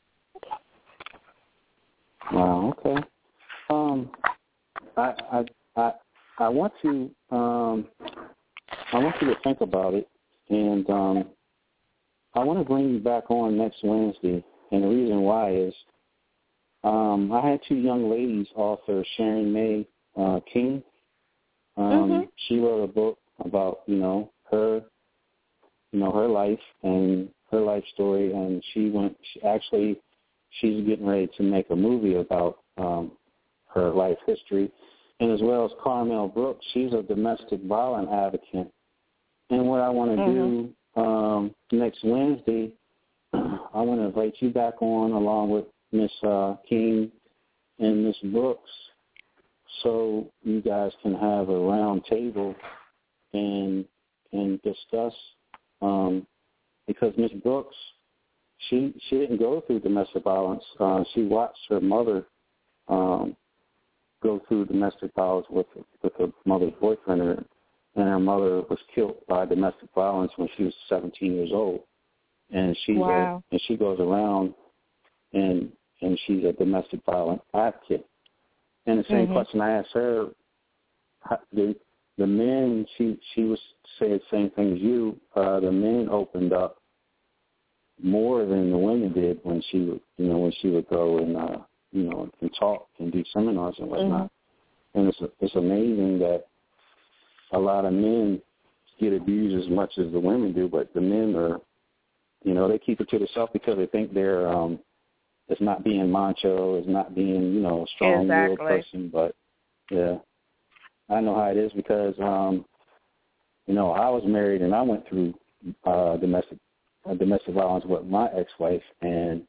Wow. Okay. Um, I I I I want to um I want you to think about it, and um, I want to bring you back on next Wednesday, and the reason why is um, I had two young ladies, author Sharon May uh, King. Um, mm-hmm. She wrote a book about, you know, her, you know, her life and her life story, and she went. She actually, she's getting ready to make a movie about um, her life history, and as well as Carmel Brooks. She's a domestic violence advocate, and what I want to mm-hmm. do um, next Wednesday, I want to invite you back on along with Miss uh, King and Miss Brooks, so you guys can have a round table and and discuss, um, because Miss Brooks, she she didn't go through domestic violence. Uh, she watched her mother um, go through domestic violence with with her mother's boyfriend, and her mother was killed by domestic violence when she was seventeen years old. And she's wow. a, and she goes around and and she's a domestic violence advocate. And the same mm-hmm. question I asked her, the the men, she she was saying the same thing as you. Uh, the men opened up more than the women did when she would, you know, when she would go and uh, you know, and talk and do seminars and whatnot. Mm-hmm. And it's it's amazing that a lot of men get abused as much as the women do, but the men are, you know, they keep it to themselves because they think they're um, it's not being macho, it's not being, you know, a strong-willed exactly. person, but yeah. I know how it is because, um, you know, I was married and I went through uh, domestic uh, domestic violence with my ex-wife, and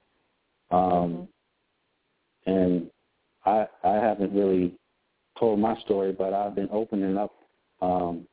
um, mm-hmm. and I I haven't really told my story, but I've been opening up um,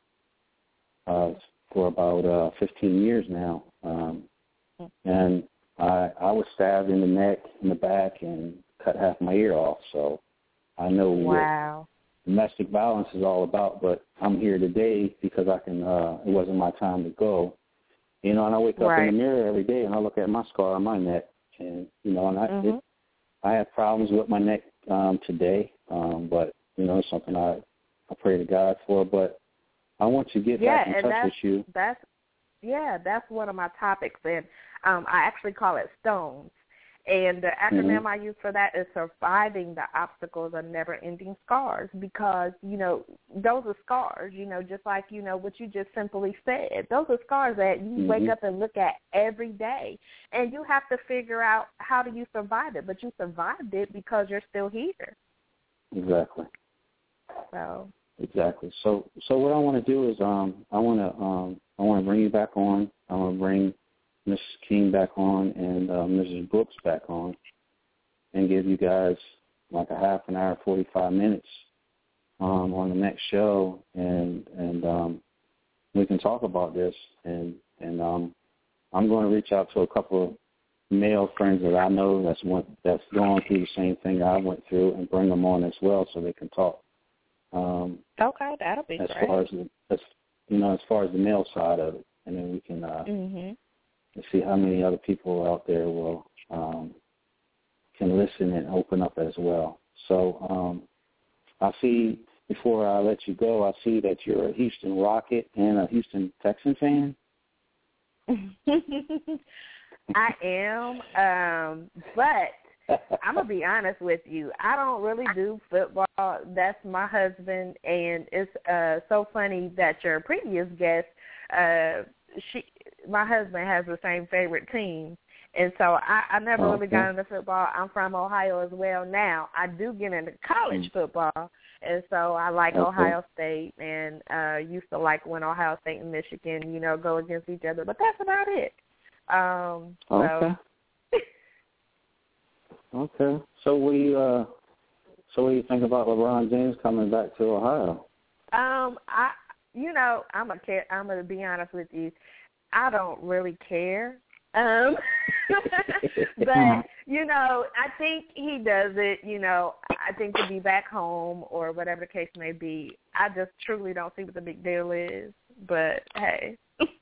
uh, for about uh, fifteen years now, um, and I I was stabbed in the neck, in the back, and cut half my ear off. So I know wow. what domestic violence is all about. But I'm here today because I can. Uh, it wasn't my time to go, you know. And I wake up right. in the mirror every day and I look at my scar on my neck, and you know, and I mm-hmm. it, I have problems with my neck um, today, um, but you know, it's something I I pray to God for. But I want to get yeah, back in and touch that's, with you. That's yeah, that's one of my topics, and um, I actually call it STONES. And the acronym mm-hmm. I use for that is surviving the obstacles of never-ending scars, because, you know, those are scars, you know, just like, you know, what you just simply said. Those are scars that you mm-hmm. wake up and look at every day, and you have to figure out how do you survive it, but you survived it because you're still here. Exactly. So. Exactly. So, so what I want to do is, um, I want to, um, I want to bring you back on. I want to bring Missus King back on and uh, Missus Brooks back on, and give you guys like a half an hour, forty-five minutes um, on the next show, and and um, we can talk about this. And and um, I'm going to reach out to a couple of male friends that I know that's went, that's going through the same thing I went through, and bring them on as well so they can talk. Um, okay, that'll be as great. far as, as you know, as far as the male side of it, and then we can uh, mm-hmm. see how many other people out there will um, can listen and open up as well. So um, I see, before I let you go, I see that you're a Houston Rocket and a Houston Texan fan. I am, um, but I'm going to be honest with you. I don't really do football. That's my husband, and it's uh, so funny that your previous guest, uh, she, my husband has the same favorite team, and so I, I never oh, really okay. got into football. I'm from Ohio as well now. I do get into college mm. football, and so I like okay. Ohio State, and uh, used to like when Ohio State and Michigan, you know, go against each other, but that's about it. Um, okay. So. okay. So what do you uh, so what do you think about LeBron James coming back to Ohio? Um, I, you know, I'm a I'm gonna be honest with you. I don't really care. Um, but you know, I think he does it. You know, I think to be back home or whatever the case may be. I just truly don't see what the big deal is. But hey.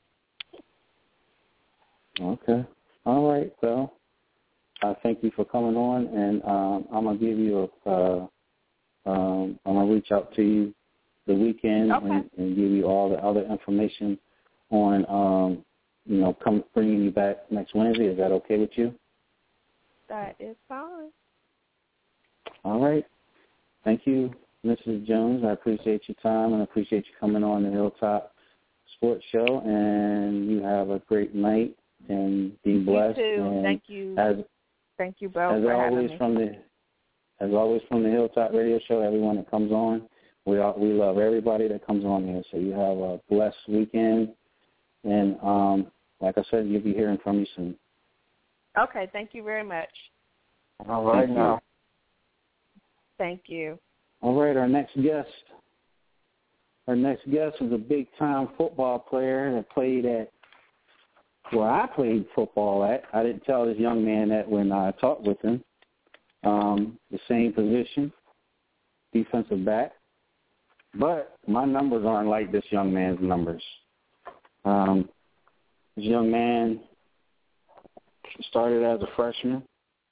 Okay. All right. Well, I thank you for coming on, and um, I'm gonna give you a. Uh, um, I'm gonna reach out to you the weekend okay. and, and give you all the other information on, um, you know, come bringing you back next Wednesday. Is that okay with you? That is fine. All right. Thank you, Missus Jones. I appreciate your time and I appreciate you coming on the Hilltop Sports Show. And you have a great night and be blessed. You too. And Thank you. As, Thank you both as for always having me. from the as always from the Hilltop Radio Show, everyone that comes on, we all, we love everybody that comes on here. So you have a blessed weekend, and um, like I said, you'll be hearing from me soon. Okay, thank you very much. All right Thank now. You. Thank you. All right, our next guest. Our next guest is a big-time football player that played at where I played football at. I didn't tell this young man that when I talked with him. Um, the same position, defensive back. But my numbers aren't like this young man's numbers. Um, this young man started as a freshman.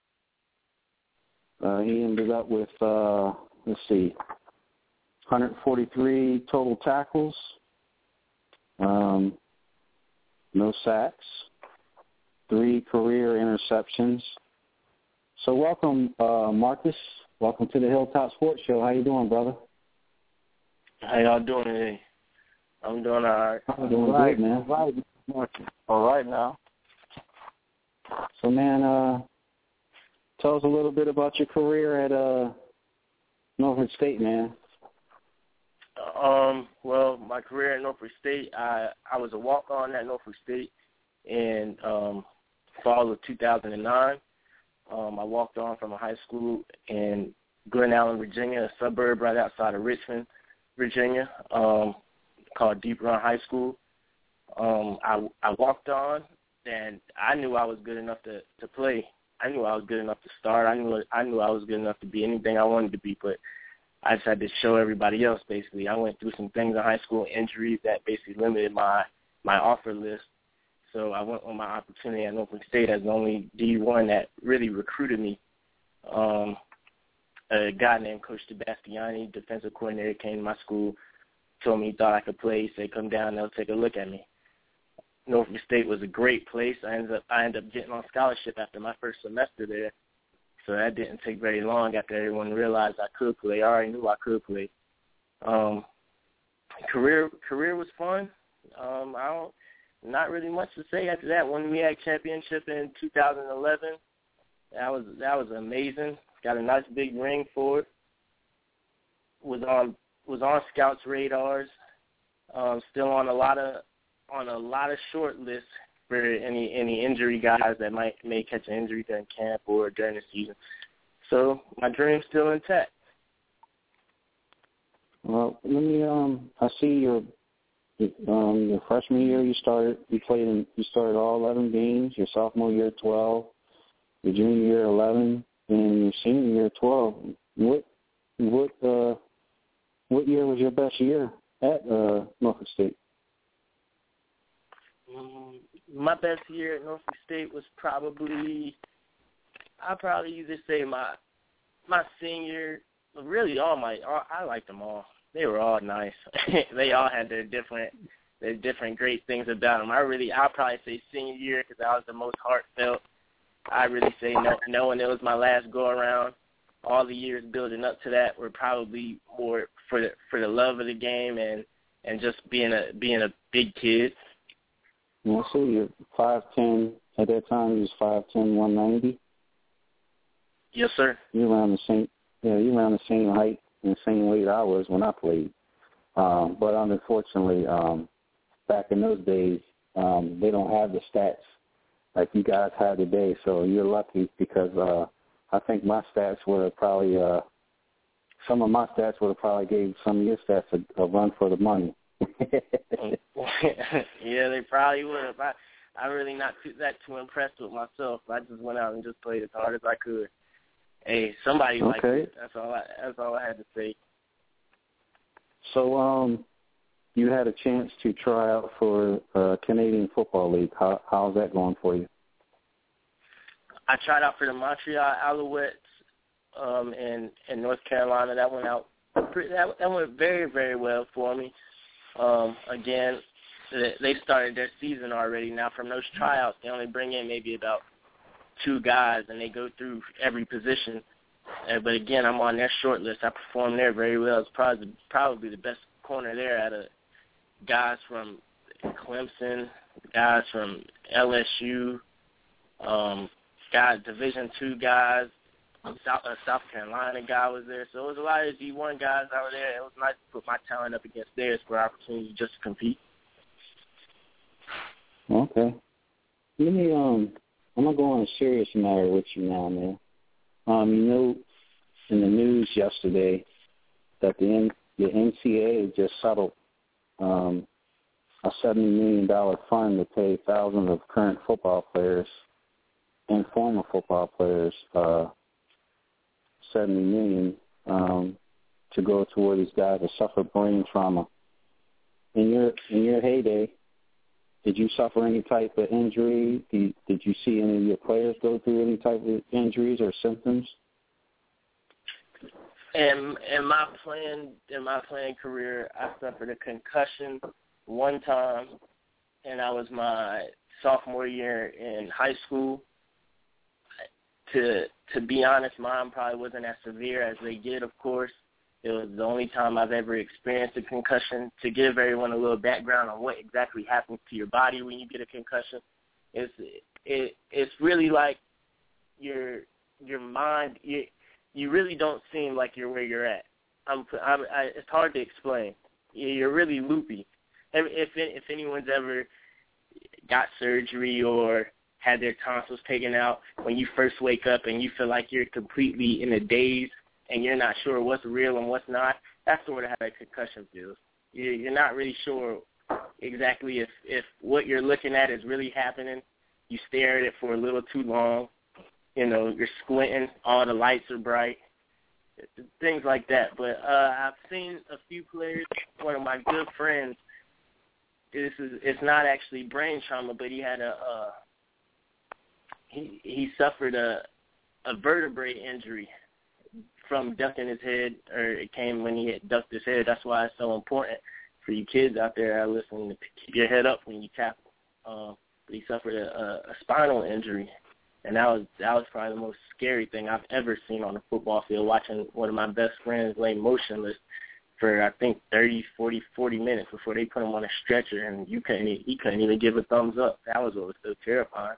Uh, he ended up with, uh, let's see, one hundred forty-three total tackles, um, no sacks, three career interceptions. So welcome, uh, Marcus. Welcome to the Hilltop Sports Show. How you doing, brother? How y'all doing today? I'm doing all right. I'm doing right. good, man. Right. All right now. So, man, uh, tell us a little bit about your career at uh, Norfolk State, man. Um, well, my career at Norfolk State, I, I was a walk-on at Norfolk State in um, fall of two thousand nine. Um, I walked on from a high school in Glen Allen, Virginia, a suburb right outside of Richmond, Virginia, um, called Deep Run High School. Um, I, I walked on, and I knew I was good enough to, to play. I knew I was good enough to start. I knew I knew I was good enough to be anything I wanted to be, but I just had to show everybody else, basically. I went through some things in high school, injuries that basically limited my, my offer list. So I went on my opportunity at Norfolk State as the only D one that really recruited me. Um, a guy named Coach Sebastiani, defensive coordinator, came to my school, told me he thought I could play. He said, come down, they'll take a look at me. Norfolk State was a great place. I ended up, I ended up getting on scholarship after my first semester there. So that didn't take very long after everyone realized I could play. I already knew I could play. Um, career career was fun. Um, I don't, not really much to say after that. Won the M E A C championship in two thousand eleven. That was that was amazing. Got a nice big ring for it. Was on was on scouts' radars. Um, still on a lot of on a lot of short lists for any any injury guys that might may catch an injury during camp or during the season. So my dream's still intact. Well, let me. Um, I see your um your freshman year you started. You played in. You started all eleven games. Your sophomore year twelve. Your junior year eleven, and your senior year twelve. What what uh what year was your best year at uh, Norfolk State? Um, my best year at Norfolk State was probably, I'd probably either say my my senior, really all my, all, I liked them all. They were all nice. They all had their different, their different great things about them. I really, I'd probably say senior year because I was the most heartfelt. I really say no, knowing it was my last go-around. All the years building up to that were probably more for the, for the love of the game and, and just being a being a big kid. Yeah, so you're five ten. At that time, you was five ten, one ninety. Yes, sir. You're around the same. Yeah, you're around the same height and the same weight I was when I played. Um, but unfortunately, um, back in those days, um, they don't have the stats like you guys have today. So you're lucky because uh, I think my stats would have probably uh, some of my stats would have probably gave some of your stats a, a run for the money. Yeah, they probably would have. I, I'm really not too, that too impressed with myself. I just went out and just played as hard as I could. Hey, somebody okay. liked it. That's all. I, that's all I had to say. So, um, you had a chance to try out for uh, Canadian Football League. How, how's that going for you? I tried out for the Montreal Alouettes um, in in North Carolina. That went out. Pretty, that, that went very very well for me. Um, again, they started their season already. Now, from those tryouts, they only bring in maybe about two guys, and they go through every position. Uh, but, again, I'm on their short list. I performed there very well. It's probably, probably the best corner there out of guys from Clemson, guys from L S U, um, guys, Division two guys. South, uh, South Carolina guy was there. So it was a lot of D one guys out there. It was nice to put my talent up against theirs for opportunity just to compete. Okay. Let me, um, I'm going to go on a serious matter with you now, man. Um, you know, in the news yesterday that the, N- the N C A A just settled um, a seventy million dollars fund to pay thousands of current football players and former football players uh, seventy million dollars um, to go toward these guys that suffered brain trauma. In your in your heyday, did you suffer any type of injury? Did, did you see any of your players go through any type of injuries or symptoms? In in my playing in my playing career, I suffered a concussion one time, and that was my sophomore year in high school. To to be honest, mine probably wasn't as severe as they get, of course. It was the only time I've ever experienced a concussion. To give everyone a little background on what exactly happens to your body when you get a concussion, it's it it's really like your your mind. You you really don't seem like you're where you're at. I'm, I'm I, it's hard to explain. you're really loopy. If if anyone's ever got surgery or had their tonsils taken out, when you first wake up and you feel like you're completely in a daze and you're not sure what's real and what's not, that's sort of how a concussion feels. You're not really sure exactly if, if what you're looking at is really happening. You stare at it for a little too long. You know, you're squinting. All the lights are bright. Things like that. But uh, I've seen a few players. One of my good friends, this is it's not actually brain trauma, but he had a uh, he he suffered a a vertebrae injury from ducking his head, or it came when he had ducked his head. That's why it's so important for you kids out there that are listening to keep your head up when you tackle. Uh, but he suffered a, a, a spinal injury, and that was that was probably the most scary thing I've ever seen on a football field, watching one of my best friends lay motionless for, I think, thirty, forty, forty minutes before they put him on a stretcher, and you couldn't he couldn't even give a thumbs up. That was what was so terrifying.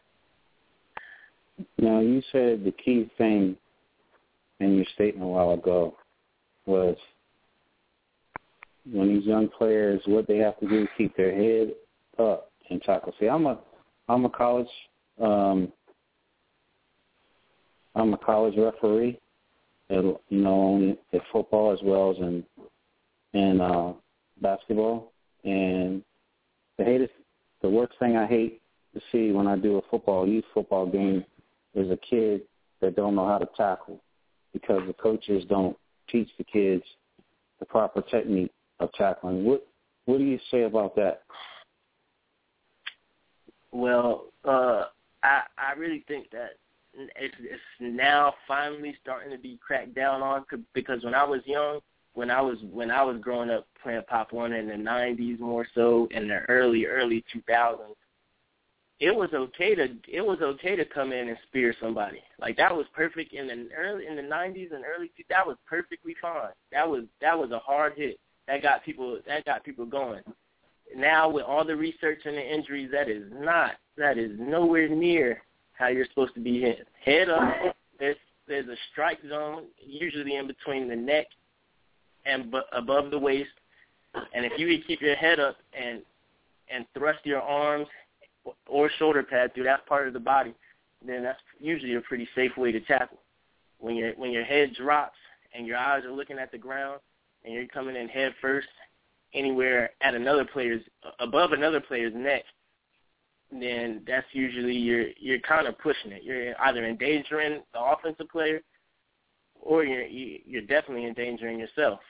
Now, you said the key thing in your statement a while ago was when these young players, what they have to do is keep their head up and tackle. See, I'm a, I'm a college, um, I'm a college referee, at, you know, at football as well as in, in uh, basketball. And the hatest, the worst thing I hate to see when I do a football, youth football game, is a kid that don't know how to tackle because the coaches don't teach the kids the proper technique of tackling. What what do you say about that? Well, uh, I I really think that it's, it's now finally starting to be cracked down on, because when I was young, when I was when I was growing up playing Pop Warner in the nineties, more so in the early early two thousands, it was okay to it was okay to come in and spear somebody. Like, that was perfect in the early in the nineties and early two. That was perfectly fine. That was that was a hard hit. That got people that got people going. Now with all the research and the injuries, that is not that is nowhere near how you're supposed to be hit. Head up. There's there's a strike zone usually in between the neck and b- above the waist. And if you can keep your head up and and thrust your arms or shoulder pad through that part of the body, then that's usually a pretty safe way to tackle. When your when your head drops and your eyes are looking at the ground and you're coming in head first anywhere at another player's above another player's neck, then that's usually you're you're kind of pushing it. You're either endangering the offensive player, or you're you're definitely endangering yourself.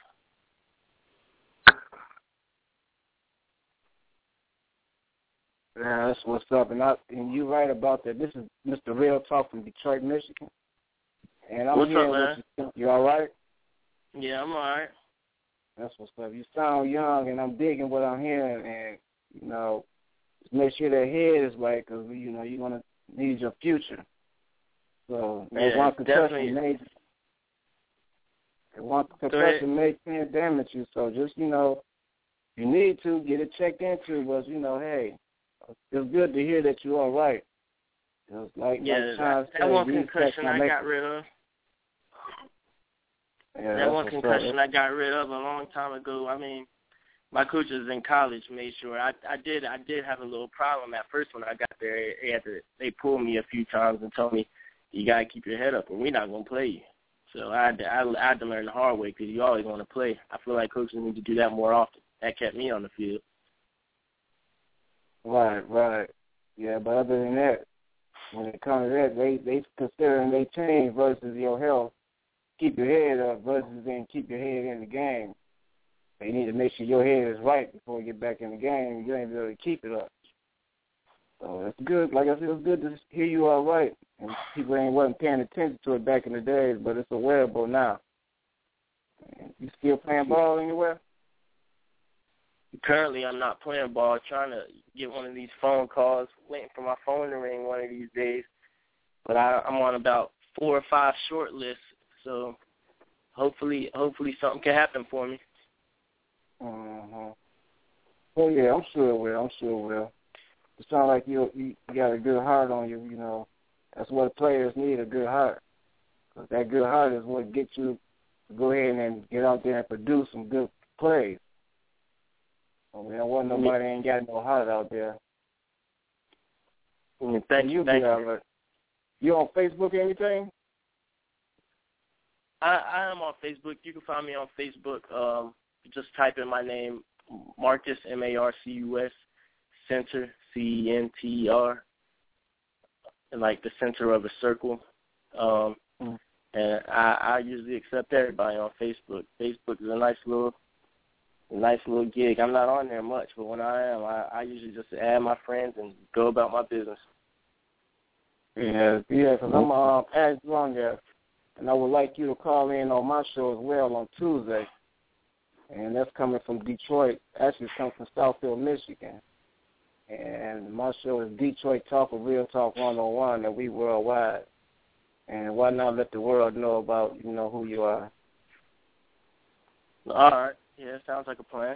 Yeah, that's what's up, and I and you're right about that. This is Mister Real Talk from Detroit, Michigan, and I'm what's here. Up, man? You, you all right? Yeah, I'm all right. That's what's up. You sound young, and I'm digging what I'm hearing, and you know, just make sure that head is right, because you know you're gonna need your future. So yeah, one concussion definitely. may one concussion may can damage you. So just you know, you need to get it checked into. But you know, hey, it's good to hear that you're all right. It's like yeah, like that, that one concussion I got rid of. Yeah, that one concussion I got rid of a long time ago. I mean, my coaches in college made sure I, I did I did have a little problem at first when I got there. They had to they pulled me a few times and told me, you gotta keep your head up or we're not gonna play you. So I had to, I, I had to learn the hard way, because you always want to play. I feel like coaches need to do that more often. That kept me on the field. Right, right. Yeah, but other than that, when it comes to that, they they considering they team versus your health. Keep your head up versus then keep your head in the game. You need to make sure your head is right before you get back in the game. You ain't able to keep it up. So it's good. Like I said, it's good to hear you all right. And people ain't wasn't paying attention to it back in the days, but it's available now. You still playing ball anywhere? Currently, I'm not playing ball. Trying to get one of these phone calls, waiting for my phone to ring one of these days. But I, I'm on about four or five short lists, so hopefully, hopefully something can happen for me. Uh-huh. Well, yeah, I'm sure it will. I'm sure it will. It sounds like you you got a good heart on you. You know, that's what players need, a good heart. Because that good heart is what gets you to go ahead and get out there and produce some good plays. Oh, there wasn't nobody ain't got no heart out there. Mm, thank you. Thank you. You on Facebook or anything? I, I am on Facebook. You can find me on Facebook. Um, just type in my name, Marcus, M A R C U S, Center, C E N T E R, like the center of a circle. Um, mm. And I, I usually accept everybody on Facebook. Facebook is a nice little a nice little gig. I'm not on there much, but when I am, I, I usually just add my friends and go about my business. Yeah, yeah, because I'm uh, as long as, and I would like you to call in on my show as well on Tuesday. And that's coming from Detroit. Actually, it's coming from Southfield, Michigan. And my show is Detroit Talk of Real Talk one oh one, and we worldwide. And why not let the world know about, you know, who you are? All right. Yeah, sounds like a plan.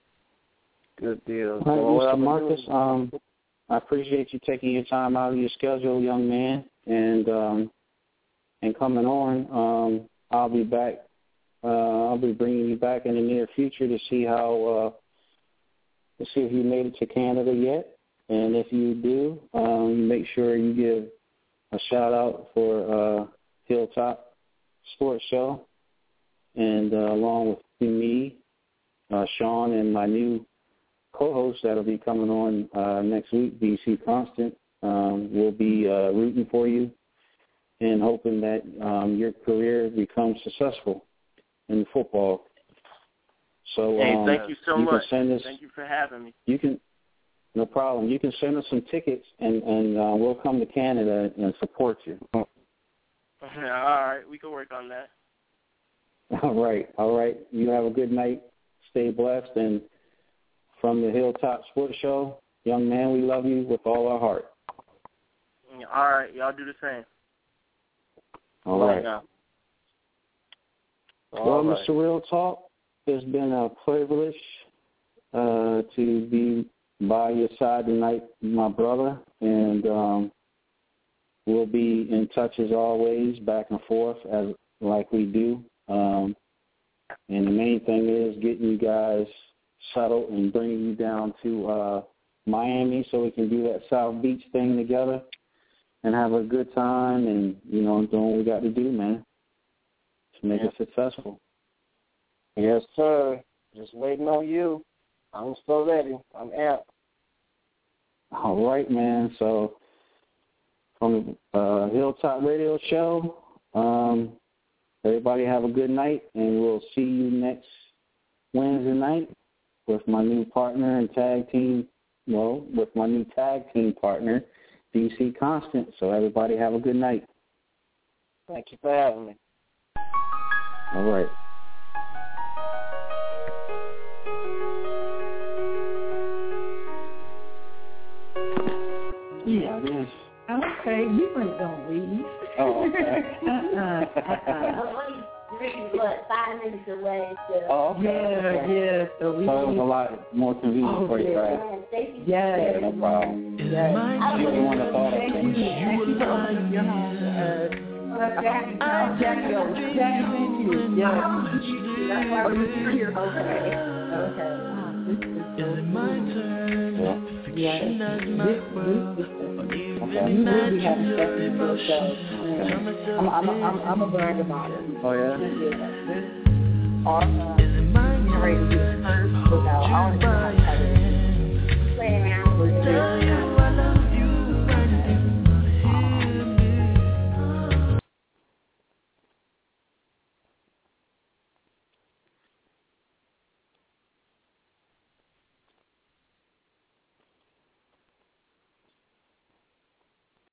Good deal. All right, Mister Marcus, um, I appreciate you taking your time out of your schedule, young man, and um, and coming on. Um, I'll be back. Uh, I'll be bringing you back in the near future to see how uh, to see if you made it to Canada yet, and if you do, um, you make sure you give a shout out for uh, Hilltop Sports Show, and uh, along with me, uh, Sean, and my new co-host that'll be coming on uh, next week, B C Constant. Um, we'll be uh, rooting for you and hoping that um, your career becomes successful in football. So, hey, um, thank you so you much. Can send us, thank you for having me. You can, no problem. You can send us some tickets, and, and uh, we'll come to Canada and support you. All right, we can work on that. All right, all right. You have a good night. Stay blessed, and from the Hilltop Sports Show, young man, we love you with all our heart. All right, y'all do the same. All right. Now. Well, all right. Mister Real Talk, it's been a privilege uh, to be by your side tonight, my brother, and um, we'll be in touch as always, back and forth, as like we do. Um, and the main thing is getting you guys settled and bringing you down to uh, Miami so we can do that South Beach thing together and have a good time and, you know, doing what we got to do, man, to make yeah. it successful. Yes, sir. Just waiting on you. I'm so ready. I'm amped. All right, man. So from uh, Hilltop Radio Show, um, everybody have a good night, and we'll see you next Wednesday night with my new partner and tag team, well, with my new tag team partner, D C Constant. So everybody have a good night. Thank you for having me. All right. Yeah, it is. Okay, we weren't gonna leave. Oh, okay. uh-uh, uh-uh. What, five minutes away. So. Oh, okay. Yeah, yeah. So we. So it was a lot more convenient oh, for you, yeah. right? Yeah. Yeah, no problem. Yeah. You didn't want to thought of things. Jackie, Jackie, Jackie, thank you. Yeah. Oh, you're here. Okay. Okay. Is it my turn? Yeah. Yeah. This, this, this. Okay. We will be having stuff in the show. I'm, I'm, I'm, I'm a brand about it. Oh, yeah? Yeah. This, our, uh,